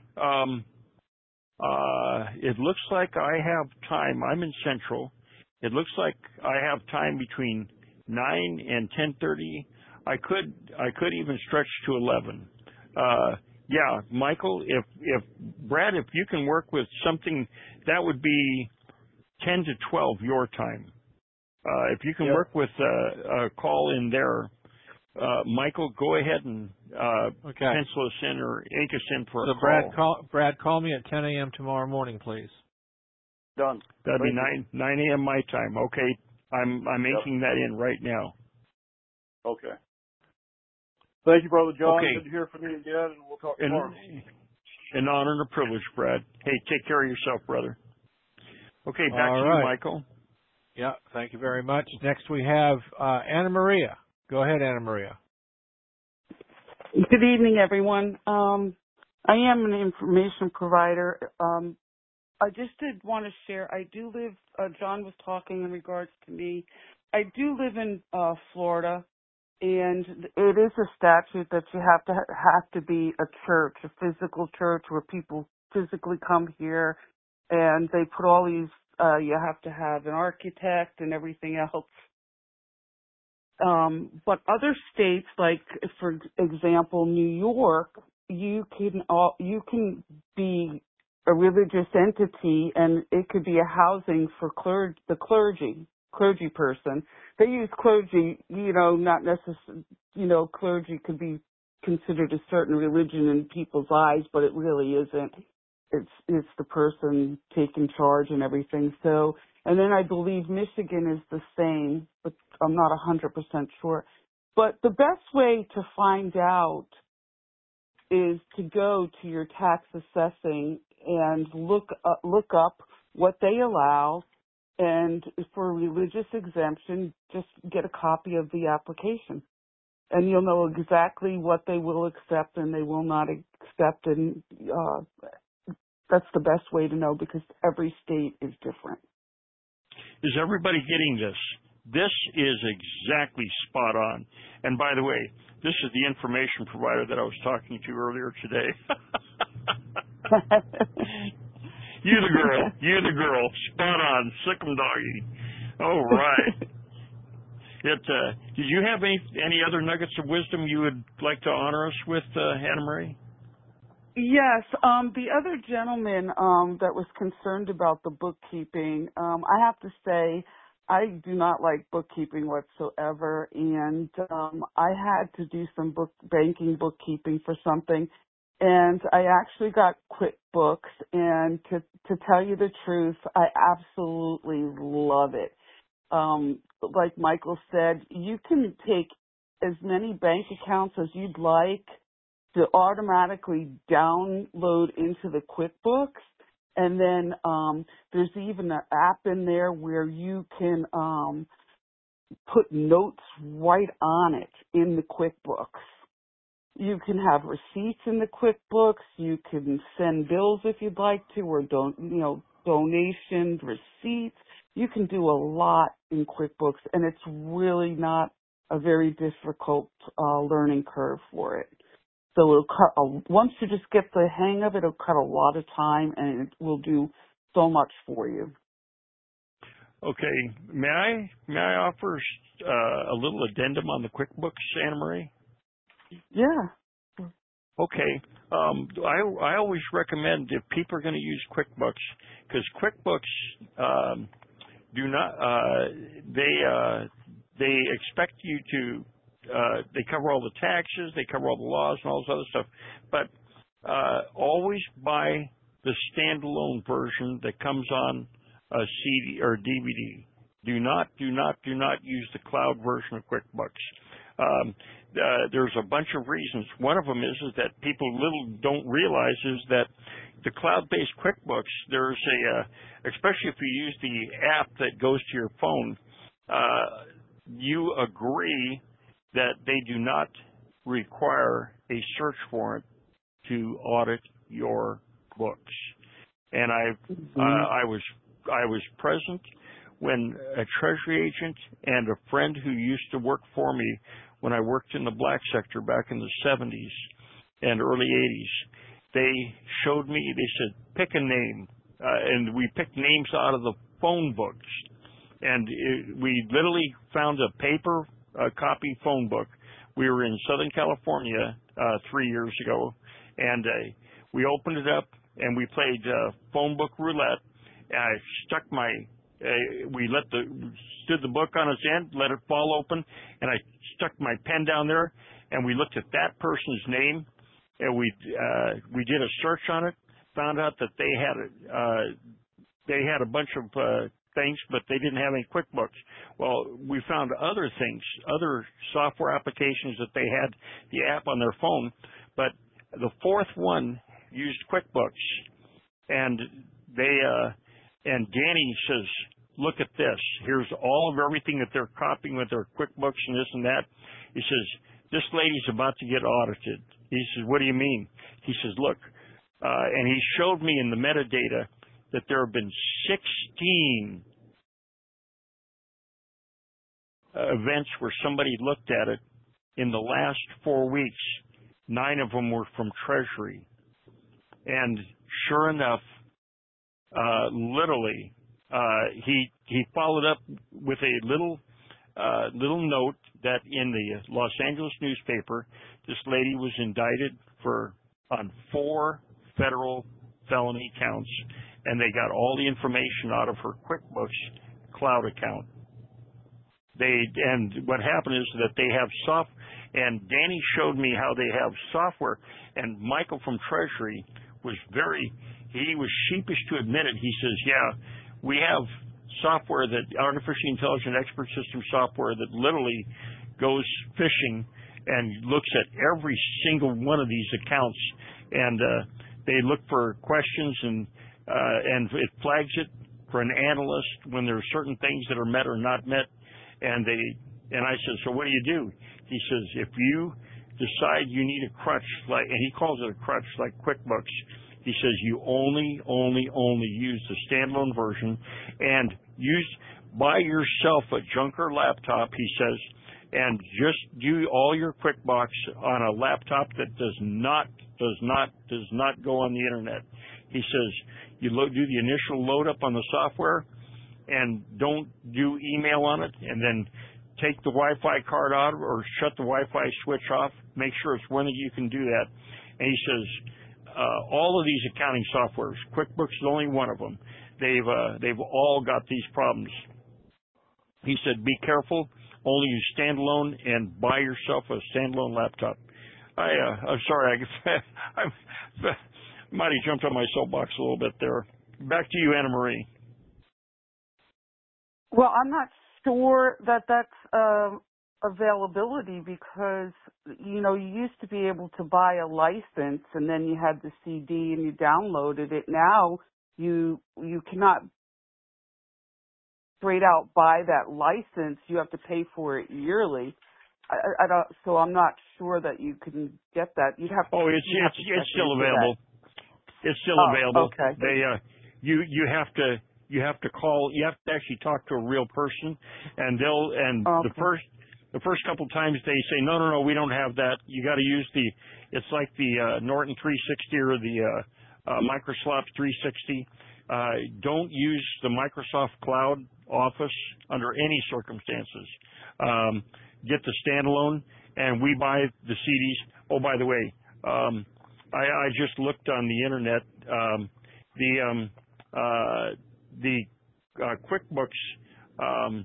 It looks like I have time. I'm in Central. It looks like I have time between 9 and 10:30. I could even stretch to 11. Yeah, Michael, if Brad, if you can work with something, that would be 10 to 12 your time. If you can work with a call in there, Michael, go ahead and pencil us in or ink us in for a call. Brad, call me at 10 a.m. tomorrow morning, please. Done. That'd be 9 a.m. my time. Okay, I'm inking that in right now. Okay. Thank you, Brother John. Okay. Good to hear from you again, and we'll talk tomorrow. An honor and a privilege, Brad. Hey, take care of yourself, brother. Okay, back to you, Michael. Yeah, thank you very much. Next we have Anna Maria. Go ahead, Anna Maria. Good evening, everyone. I am an information provider. I just did want to share, I do live, John was talking in regards to me. I do live in Florida, and it is a statute that you have to be a church, a physical church where people physically come here, and they put all these, you have to have an architect and everything else. But other states, like for example, New York, you can be a religious entity, and it could be a housing for the clergy person. They use clergy, not necessarily, clergy could be considered a certain religion in people's eyes, but it really isn't. It's the person taking charge and everything. So, and then I believe Michigan is the same, but I'm not 100% sure. But the best way to find out is to go to your tax assessing and look up what they allow, and for religious exemption, just get a copy of the application. And you'll know exactly what they will accept and they will not accept, and that's the best way to know because every state is different. Is everybody getting this? This is exactly spot on. And by the way, this is the information provider that I was talking to earlier today. You the girl, spot on, sick 'em doggy. All right. Did you have any other nuggets of wisdom you would like to honor us with, Anna Marie? Yes. The other gentleman that was concerned about the bookkeeping, I have to say I do not like bookkeeping whatsoever, and I had to do some banking bookkeeping for something, And I actually got QuickBooks, and to tell you the truth, I absolutely love it. Like Michael said, you can take as many bank accounts as you'd like to automatically download into the QuickBooks. And then there's even an app in there where you can put notes right on it in the QuickBooks. You can have receipts in the QuickBooks. You can send bills if you'd like to, or donations, receipts. You can do a lot in QuickBooks, and it's really not a very difficult learning curve for it. So it'll cut, once you just get the hang of it, it'll cut a lot of time, and it will do so much for you. Okay, may I offer a little addendum on the QuickBooks, Anna Marie? Yeah. Okay. I always recommend if people are going to use QuickBooks, because QuickBooks do not they expect you to they cover all the taxes, they cover all the laws and all this other stuff, but always buy the standalone version that comes on a CD or DVD. Do not use the cloud version of QuickBooks. There's a bunch of reasons. One of them is that people don't realize is that the cloud-based QuickBooks, there's especially if you use the app that goes to your phone, you agree that they do not require a search warrant to audit your books. And I was present when a treasury agent and a friend who used to work for me when I worked in the black sector back in the 70s and early 80s, they showed me, they said, pick a name. And we picked names out of the phone books. And we literally found a paper copy phone book. We were in Southern California 3 years ago, and we opened it up and we played phone book roulette. I stuck my we stood the book on its end, let it fall open, and I stuck my pen down there, and we looked at that person's name, and we did a search on it, found out that they had a bunch of things, but they didn't have any QuickBooks. Well, we found other things, other software applications that they had the app on their phone, but the fourth one used QuickBooks, and and Danny says, look at this. Here's all of everything that they're copying with their QuickBooks and this and that. He says, this lady's about to get audited. He says, what do you mean? He says, look, and he showed me in the metadata that there have been 16 events where somebody looked at it in the last 4 weeks. 9 of them were from Treasury. And sure enough, literally, he followed up with a little note that in the Los Angeles newspaper, this lady was indicted on 4 federal felony counts, and they got all the information out of her QuickBooks cloud account. And what happened is that they have and Danny showed me how they have software, and Michael from Treasury he was sheepish to admit it. He says, yeah, we have software, that artificial intelligence expert system software, that literally goes fishing and looks at every single one of these accounts, and they look for questions, and it flags it for an analyst when there are certain things that are met or not met. And I said, so what do you do? He says, if you decide you need a crutch, and he calls it a crutch like QuickBooks, he says you only use the standalone version, and buy yourself a junker laptop, he says, and just do all your QuickBooks on a laptop that does not go on the internet. He says you do the initial load up on the software, and don't do email on it, and then take the Wi-Fi card out or shut the Wi-Fi switch off. Make sure it's one that you can do that. And he says all of these accounting softwares, QuickBooks is only one of them. They've all got these problems. He said, be careful. Only use standalone, and buy yourself a standalone laptop. I'm sorry. I might have jumped on my soapbox a little bit there. Back to you, Anna Marie. Well, I'm not sure that that's availability because, you know, you used to be able to buy a license and then you had the CD and you downloaded it. Now you cannot straight out buy that license. You have to pay for it yearly. I don't, so I'm not sure that you can get that. You'd have to. Oh, it's still available. It's still available. Okay. They you have to call. You have to actually talk to a real person, and Okay. the first couple times they say no, we don't have that. You got to use it's like the Norton 360 or the Microsoft 360. Don't use the Microsoft Cloud Office under any circumstances. Get the standalone, and we buy the CDs. Oh, by the way, I just looked on the internet. The QuickBooks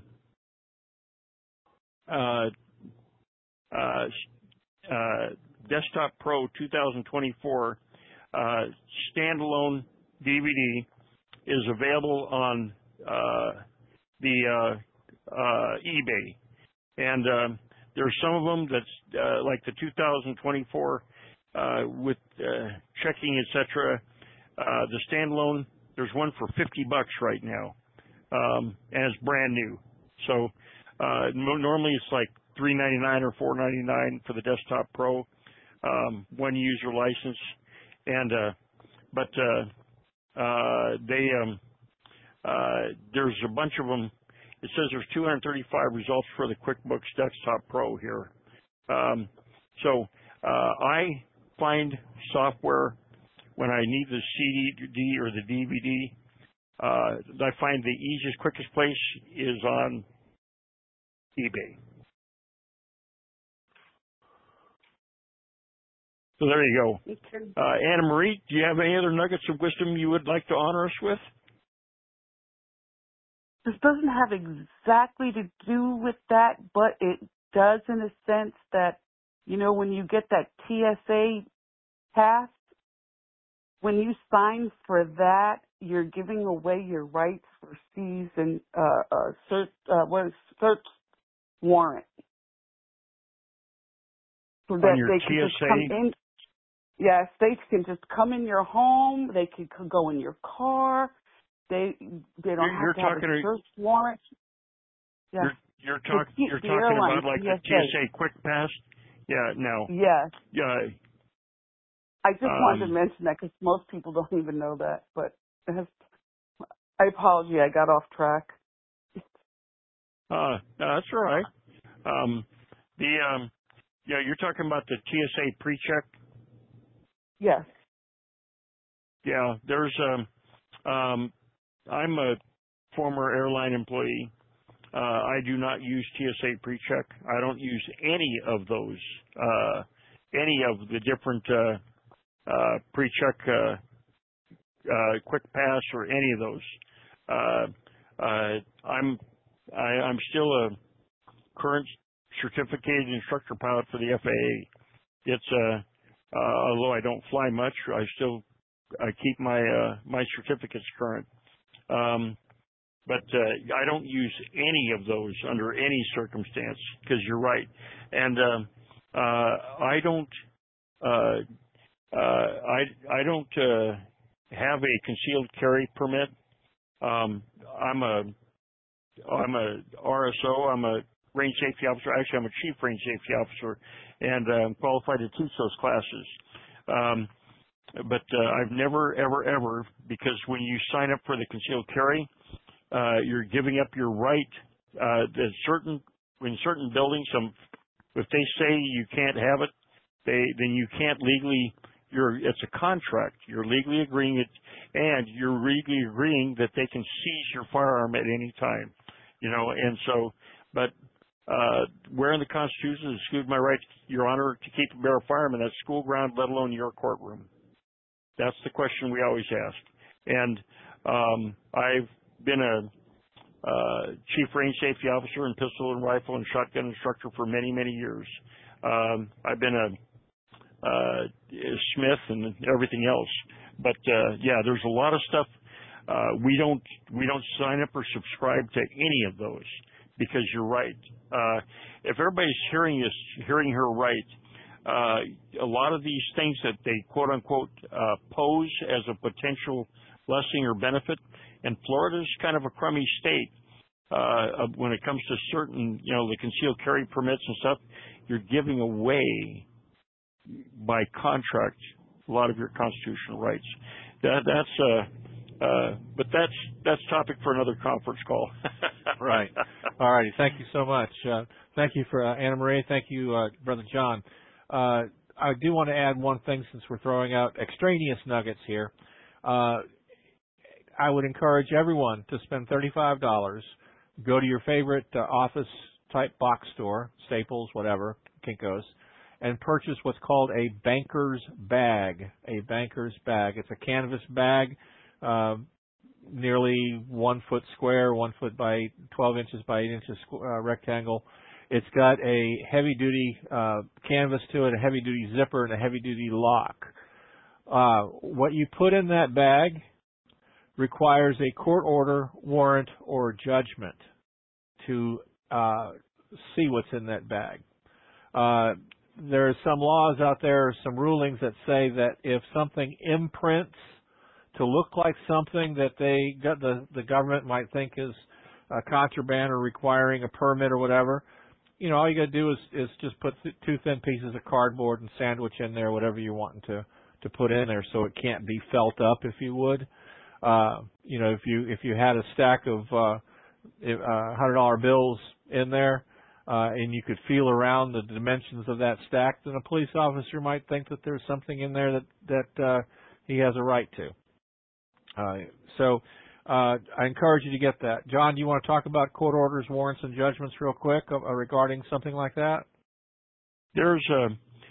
Desktop Pro 2024 standalone DVD is available on the eBay, and there's some of them that's like the 2024 with checking, etc. The standalone, there's one for $50 right now, and it's brand new. So normally it's like $3.99 or $4.99 for the Desktop Pro, one user license, and there's a bunch of them. It says there's 235 results for the QuickBooks Desktop Pro here. So I find software when I need the CD or the DVD. I find the easiest, quickest place is on eBay. So there you go. Anna Marie, do you have any other nuggets of wisdom you would like to honor us with? This doesn't have exactly to do with that, but it does in a sense that, you know, when you get that TSA pass, when you sign for that, you're giving away your rights for season search warrant. So that your they can TSA? just come in. Yes, they can just come in your home. They could go in your car. They don't have to have a search warrant. Yeah. You're talking about like the TSA Quick Pass? Yeah, no. Yes. Yeah. I just wanted to mention that because most people don't even know that. But I apologize, I got off track. No, that's all right. You're talking about the TSA pre-check? Yes. Yeah, there's I'm a former airline employee. I do not use TSA PreCheck. I don't use any of those, any of the different PreCheck, Quick Pass, or any of those. I'm still a current certificated instructor pilot for the FAA. It's although I don't fly much, I keep my certificates current. But I don't use any of those under any circumstance, because you're right. And I don't have a concealed carry permit. I'm a RSO. I'm a range safety officer. Actually, I'm a chief range safety officer, and I'm qualified to teach those classes. But I've never, ever, because when you sign up for the concealed carry, you're giving up your right. In certain buildings, if they say you can't have it, then you can't legally. It's a contract. You're legally agreeing it, and you're legally agreeing that they can seize your firearm at any time. You know, and so, but where in the Constitution is exclude my right, Your Honor, to keep and bear a firearm in that school ground, let alone your courtroom? That's the question we always ask. And I've been a chief range safety officer and pistol and rifle and shotgun instructor for many, many years. I've been Smith and everything else. But yeah, there's a lot of stuff. We don't sign up or subscribe to any of those because you're right. If everybody's hearing her right, a lot of these things that they quote unquote pose as a potential blessing or benefit, and Florida's kind of a crummy state when it comes to certain, the concealed carry permits and stuff. You're giving away by contract a lot of your constitutional rights. But that's topic for another conference call. Right. All righty. Thank you so much. Thank you for Anna Marie. Thank you, Brother John. I do want to add one thing since we're throwing out extraneous nuggets here. I would encourage everyone to spend $35. Go to your favorite office-type box store, Staples, whatever, Kinko's, and purchase what's called a banker's bag. A banker's bag. It's a canvas bag, nearly 1 foot square, 1 foot by 12 inches by 8 inches rectangle. It's got a heavy-duty canvas to it, a heavy-duty zipper, and a heavy-duty lock. What you put in that bag requires a court order, warrant, or judgment to see what's in that bag. There are some laws out there, some rulings that say that if something imprints to look like something that the government might think is contraband or requiring a permit or whatever, all you got to do is just put 2 thin pieces of cardboard and sandwich in there whatever you're wanting to put in there so it can't be felt up, if you would. If you had a stack of $100 bills in there and you could feel around the dimensions of that stack, then a police officer might think that there's something in there that he has a right to. I encourage you to get that. John, do you want to talk about court orders, warrants, and judgments real quick regarding something like that? There's a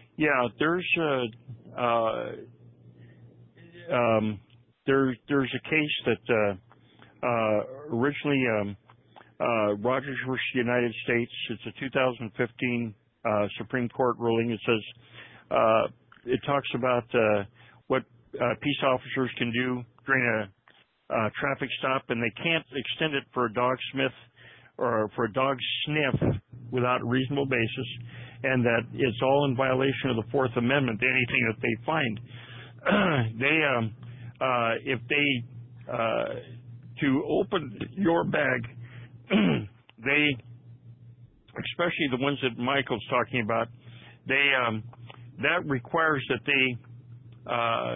case that originally Rogers versus United States. It's a 2015 Supreme Court ruling. It says it talks about what peace officers can do during a traffic stop, and they can't extend it for a dog sniff or for a dog sniff without reasonable basis, and that it's all in violation of the Fourth Amendment. Anything that they find, if they to open your bag, they, especially the ones that Michael's talking about, that requires that they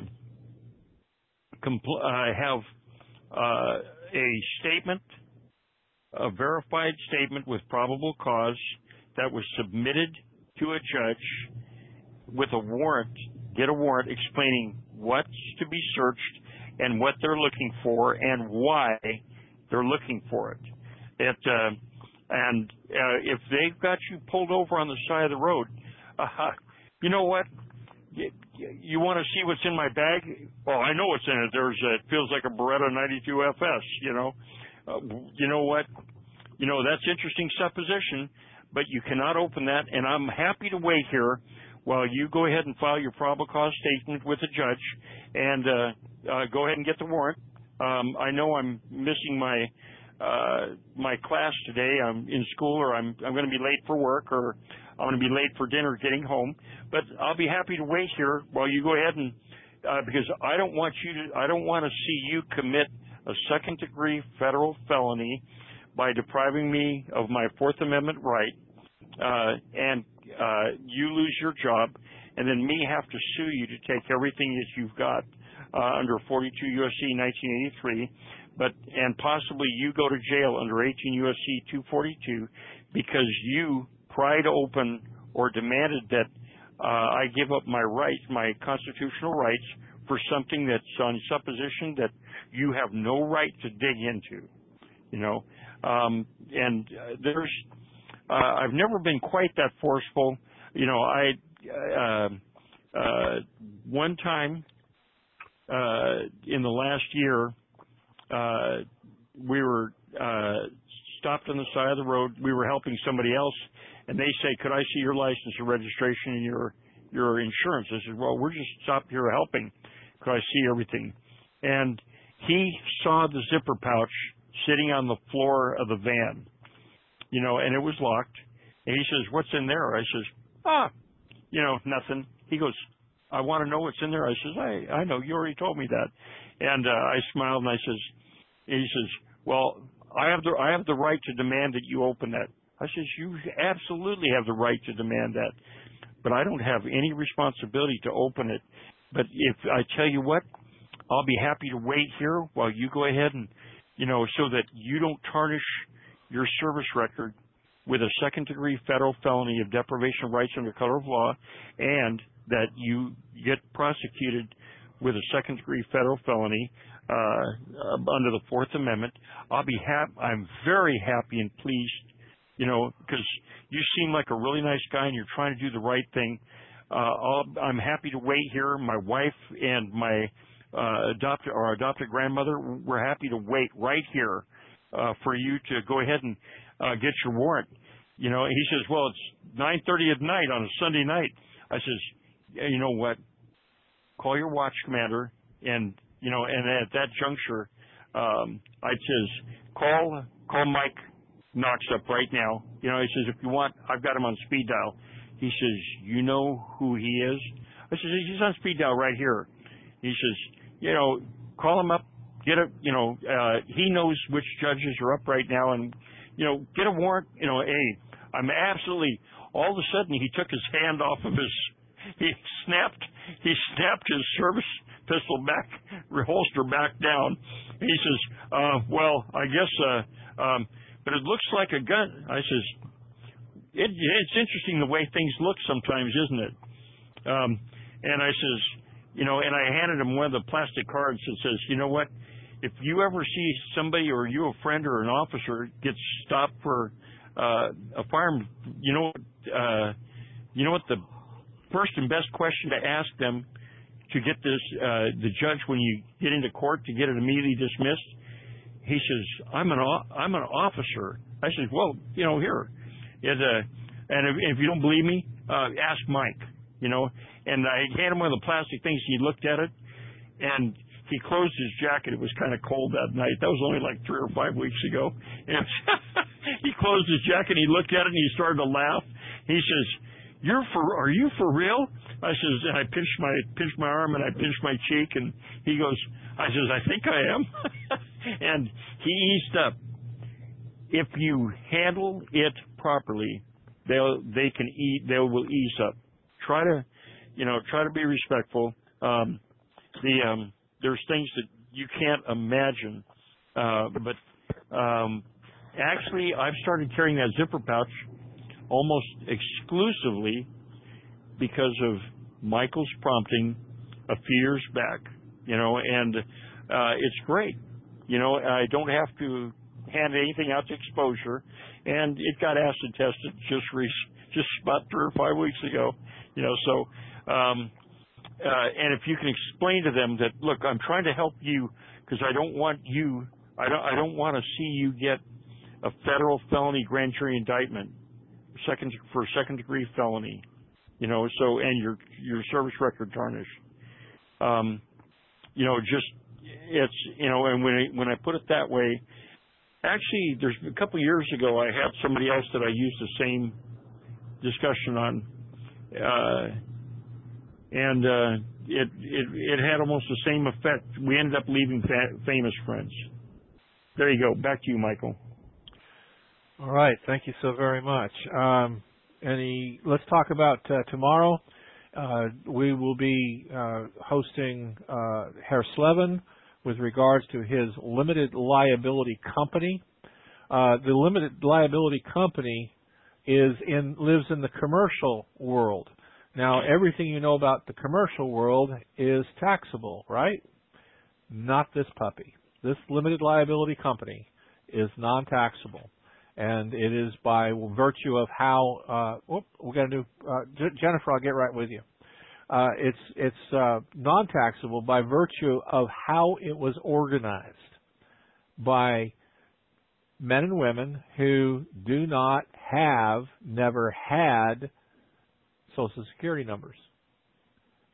have a statement, a verified statement with probable cause that was submitted to a judge with a warrant, get a warrant explaining what's to be searched and what they're looking for and why they're looking for it. And if they've got you pulled over on the side of the road, you know what? You want to see what's in my bag? Well, I know what's in it. It feels like a Beretta 92 FS, you know what? That's interesting supposition, but you cannot open that, and I'm happy to wait here while you go ahead and file your probable cause statement with the judge and go ahead and get the warrant. I know I'm missing my class today. I'm in school, or I'm going to be late for work, or I'm going to be late for dinner getting home. But I'll be happy to wait here while you go ahead and because I don't want to see you commit a second-degree federal felony by depriving me of my Fourth Amendment right, and you lose your job, and then me have to sue you to take everything that you've got under 42 U.S.C. 1983, and possibly you go to jail under 18 U.S.C. 242 because you pried open or demanded that I give up my rights, my constitutional rights, for something that's on supposition that you have no right to dig into, and there's, I've never been quite that forceful. One time, in the last year, we were stopped on the side of the road. We were helping somebody else, and they say, "Could I see your license and registration and your your insurance? I said, well, we're just stopped here helping because I see everything. And he saw the zipper pouch sitting on the floor of the van, and it was locked. And he says, what's in there? I says, nothing. He goes, I want to know what's in there. I says, I know. You already told me that. And I smiled and he says, well, I have the right to demand that you open that. I says, you absolutely have the right to demand that, but I don't have any responsibility to open it. But if I tell you what, I'll be happy to wait here while you go ahead and, so that you don't tarnish your service record with a second-degree federal felony of deprivation of rights under color of law, and that you get prosecuted with a second-degree federal felony under the Fourth Amendment. I'm very happy and pleased, because you seem like a really nice guy and you're trying to do the right thing. I'm happy to wait here. My wife and my adopted grandmother, we're happy to wait right here for you to go ahead and get your warrant. He says, well, it's 9:30 at night on a Sunday night. I says, you know what? Call your watch commander, and at that juncture, I says, call Mike Knox up right now. He says, if you want, I've got him on speed dial. He says, you know who he is? I says, he's on speed dial right here. He says, call him up, get he knows which judges are up right now, and, get a warrant. I'm absolutely, all of a sudden he took his hand off of he snapped his service pistol back, holster back down. He says, well, I guess, but it looks like a gun. I says, it's interesting the way things look sometimes, isn't it? And I says, and I handed him one of the plastic cards that says, you know what? If you ever see somebody, or you a friend or an officer gets stopped for a firearm, you know what the first and best question to ask them to get this, the judge, when you get into court, to get it immediately dismissed? He says, I'm an officer. I said, well, here. And if you don't believe me, ask Mike, And I handed him one of the plastic things. He looked at it, and he closed his jacket. It was kind of cold that night. That was only like 3 or 5 weeks ago. And he closed his jacket, and he looked at it, and he started to laugh. He says, are you for real? I says, and I pinched my arm, and I pinched my cheek, and he goes, I says, I think I am. And he eased up. If you handle it properly, they will ease up. Try to be respectful. There's things that you can't imagine. But actually, I've started carrying that zipper pouch almost exclusively because of Michael's prompting a few years back, and it's great. I don't have to hand anything out to exposure, and it got acid tested just about 3 or 5 weeks ago, so, and if you can explain to them that, look, I'm trying to help you because I don't want to see you get a federal felony grand jury indictment for a second degree felony, so, and your service record tarnished. It's, and when I put it that way, actually, there's a couple of years ago, I had somebody else that I used the same discussion on, and it had almost the same effect. We ended up leaving famous friends. There you go. Back to you, Michael. All right. Thank you so very much. Let's talk about tomorrow. We will be hosting Herr Slevin with regards to his limited liability company. The limited liability company lives in the commercial world. Now, everything you know about the commercial world is taxable, right? Not this puppy. This limited liability company is non-taxable. And it is by virtue of how, we got a new, Jennifer, I'll get right with you. It's non-taxable by virtue of how it was organized by men and women who do not have, never had Social Security numbers.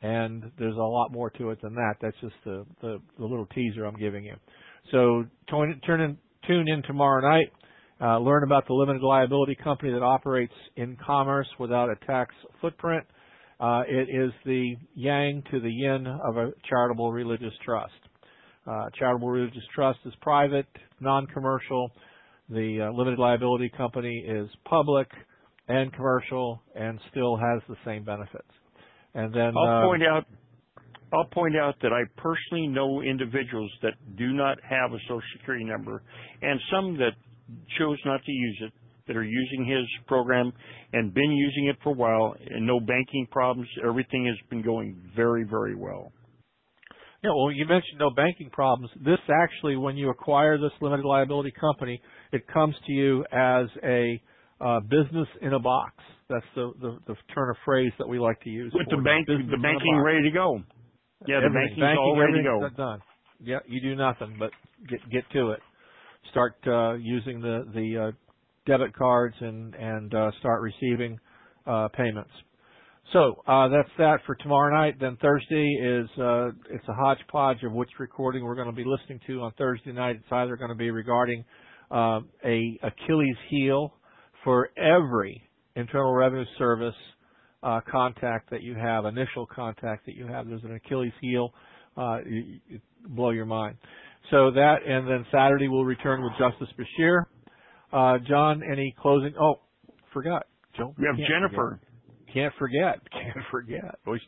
and there's a lot more to it than that. That's just the little teaser I'm giving you. So tune in tomorrow night. Learn about the limited liability company that operates in commerce without a tax footprint. It is the yang to the yin of a charitable religious trust. Charitable religious trust is private, non-commercial. The limited liability company is public and commercial and still has the same benefits. And then I'll point out that I personally know individuals that do not have a Social Security number, and some that chose not to use it, that are using his program and been using it for a while, and no banking problems. Everything has been going very, very well. Yeah, well, you mentioned no banking problems. This actually, when you acquire this limited liability company, it comes to you as a business in a box. That's the turn of phrase that we like to use. With the banking ready to go. Yeah, the banking's all ready to go. Done. Yeah, you do nothing but get to it. Start using the debit cards and start receiving payments. So that's that for tomorrow night. Then Thursday is it's a hodgepodge of which recording we're going to be listening to on Thursday night. It's either going to be regarding a Achilles heel for every Internal Revenue Service contact that you have, initial contact that you have. There's an Achilles heel. It blow your mind. So that, and then Saturday we'll return with Justice Bashir. John, any closing? Oh, forgot. We have Jennifer. Can't forget. Can't forget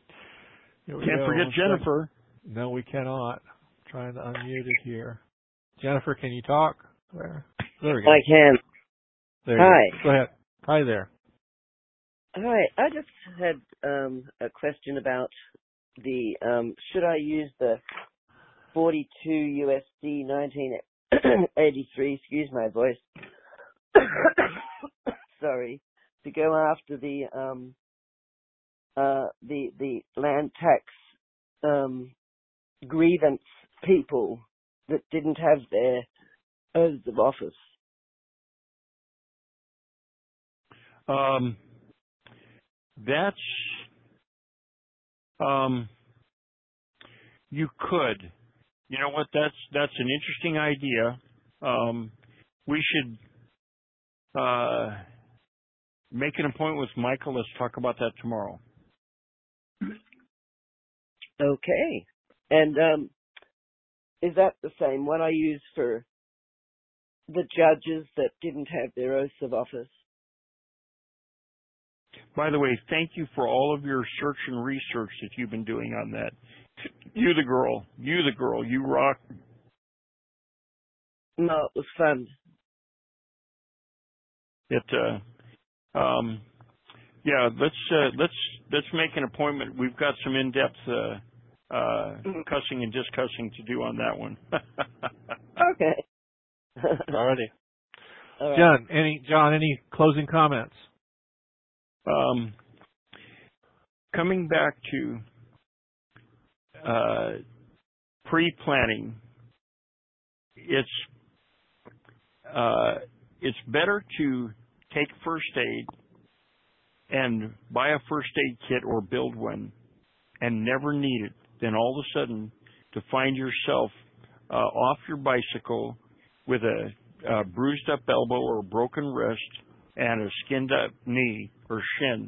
Jennifer. No, we cannot. I'm trying to unmute it here. Jennifer, can you talk? There we go. I can. There Hi. You go. Go ahead. Hi there. Hi. I just had a question about the should I use the 42 USD 1983, excuse my voice, sorry, to go after the land tax grievance people that didn't have their oaths of office? You could. You know what? That's an interesting idea. We should make an appointment with Michael. Let's talk about that tomorrow. Okay. And is that the same what I use for the judges that didn't have their oaths of office? By the way, thank you for all of your search and research that you've been doing on that. You the girl. You rock. No, it was fun. Yeah, let's make an appointment. We've got some in-depth cussing and discussing to do on that one. Okay. Alrighty. All right. John, any closing comments? Coming back to pre-planning, it's better to take first aid and buy a first aid kit or build one and never need it than all of a sudden to find yourself off your bicycle with a bruised up elbow or a broken wrist and a skinned up knee or shin,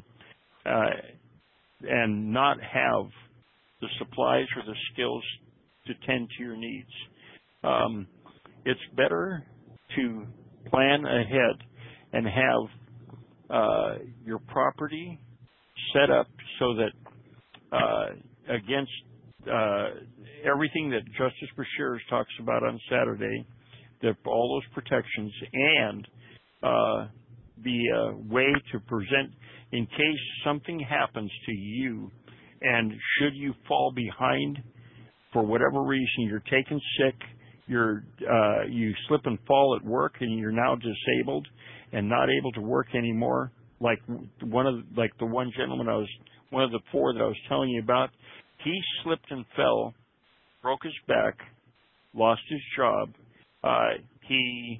and not have the supplies or the skills to tend to your needs. It's better to plan ahead and have your property set up so that against everything that Justice Bashir talks about on Saturday, that all those protections and the way to present in case something happens to you, and should you fall behind for whatever reason, you're taken sick, you slip and fall at work, and you're now disabled and not able to work anymore. Like the one gentleman one of the four that I was telling you about, he slipped and fell, broke his back, lost his job. He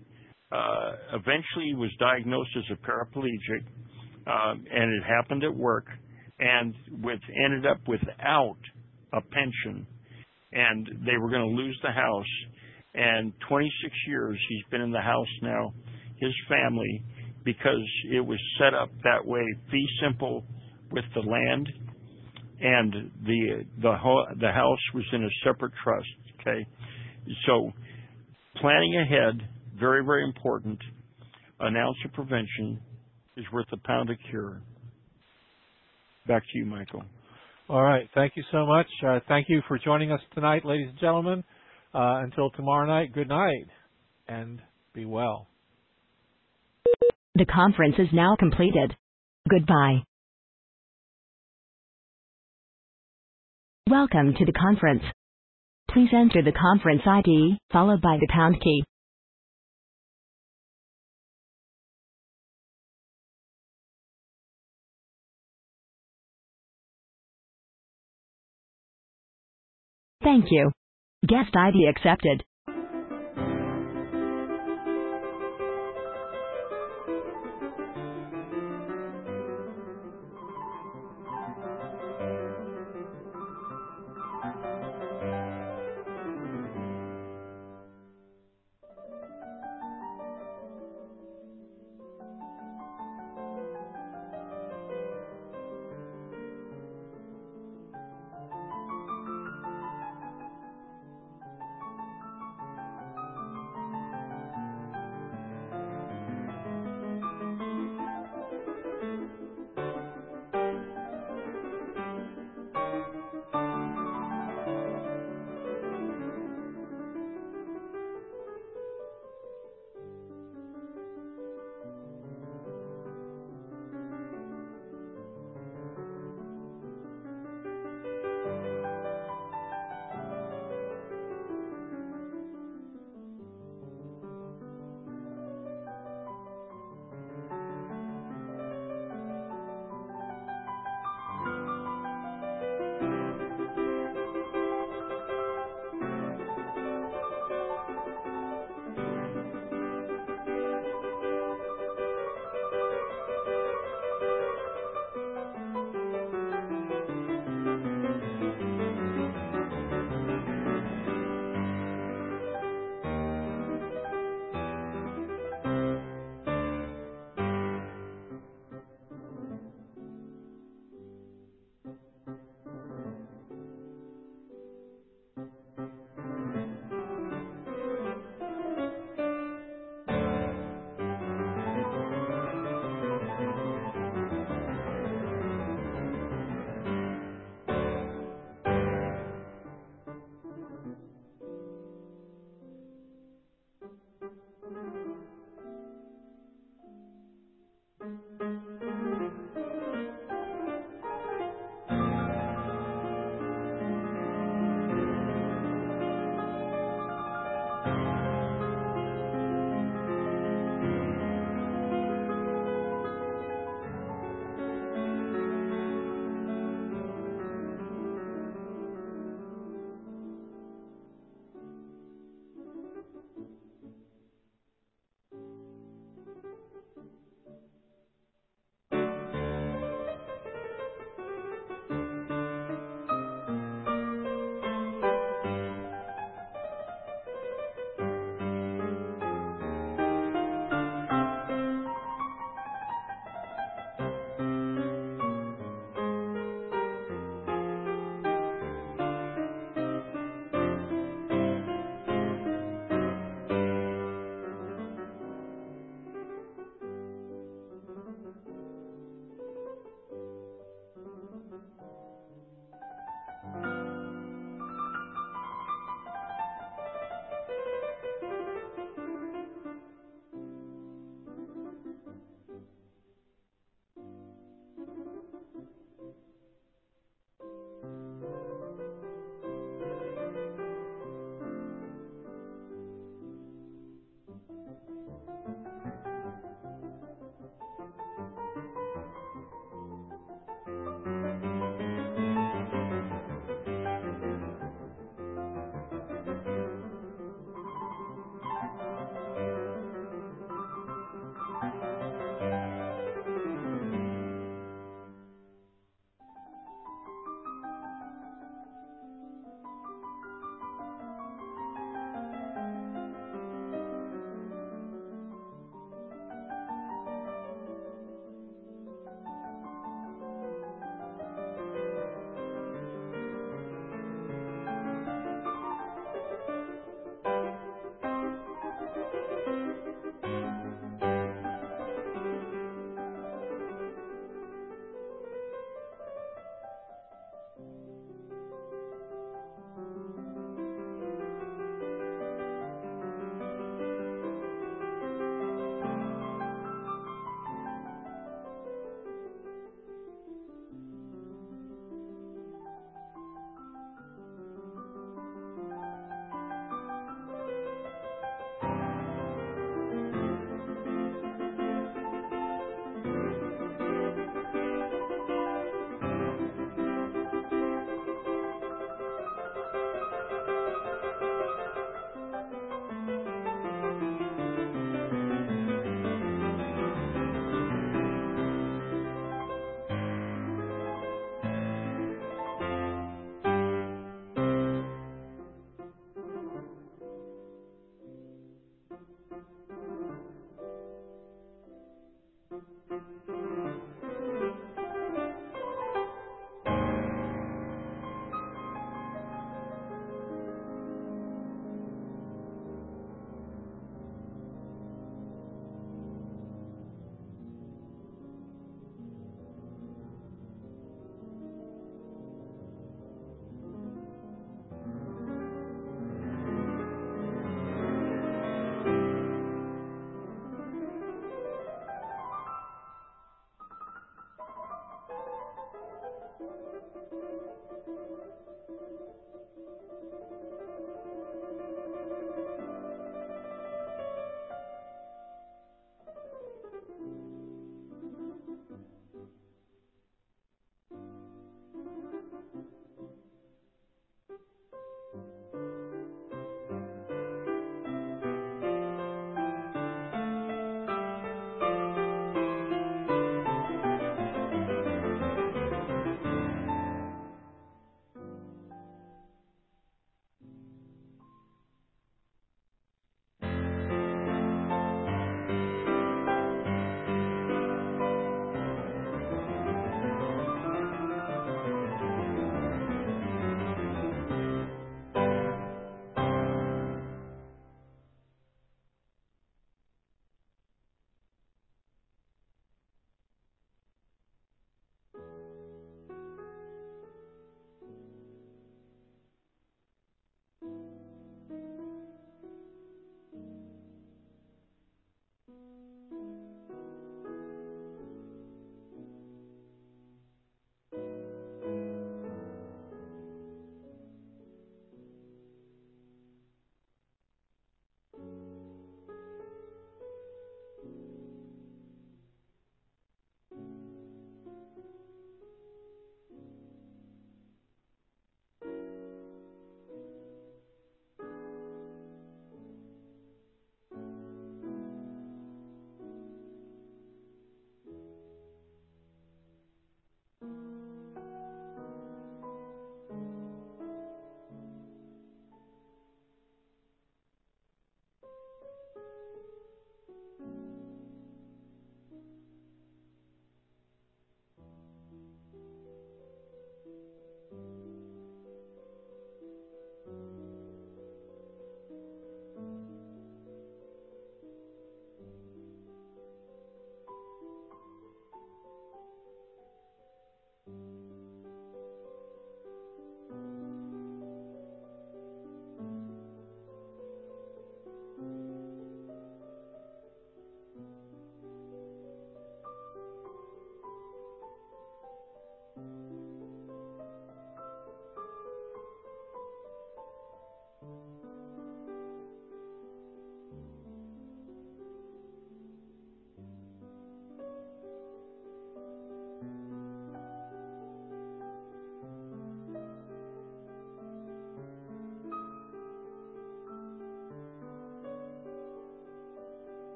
eventually was diagnosed as a paraplegic, and it happened at work. and ended up without a pension, and they were going to lose the house. And 26 years he's been in the house now, his family, because it was set up that way, fee simple with the land, and the house was in a separate trust. Okay, so planning ahead, very, very important. An ounce of prevention is worth a pound of cure. Back to you, Michael. All right. Thank you so much. Thank you for joining us tonight, ladies and gentlemen. Until tomorrow night, good night and be well. The conference is now completed. Goodbye. Welcome to the conference. Please enter the conference ID, followed by the pound key. Thank you. Guest ID accepted.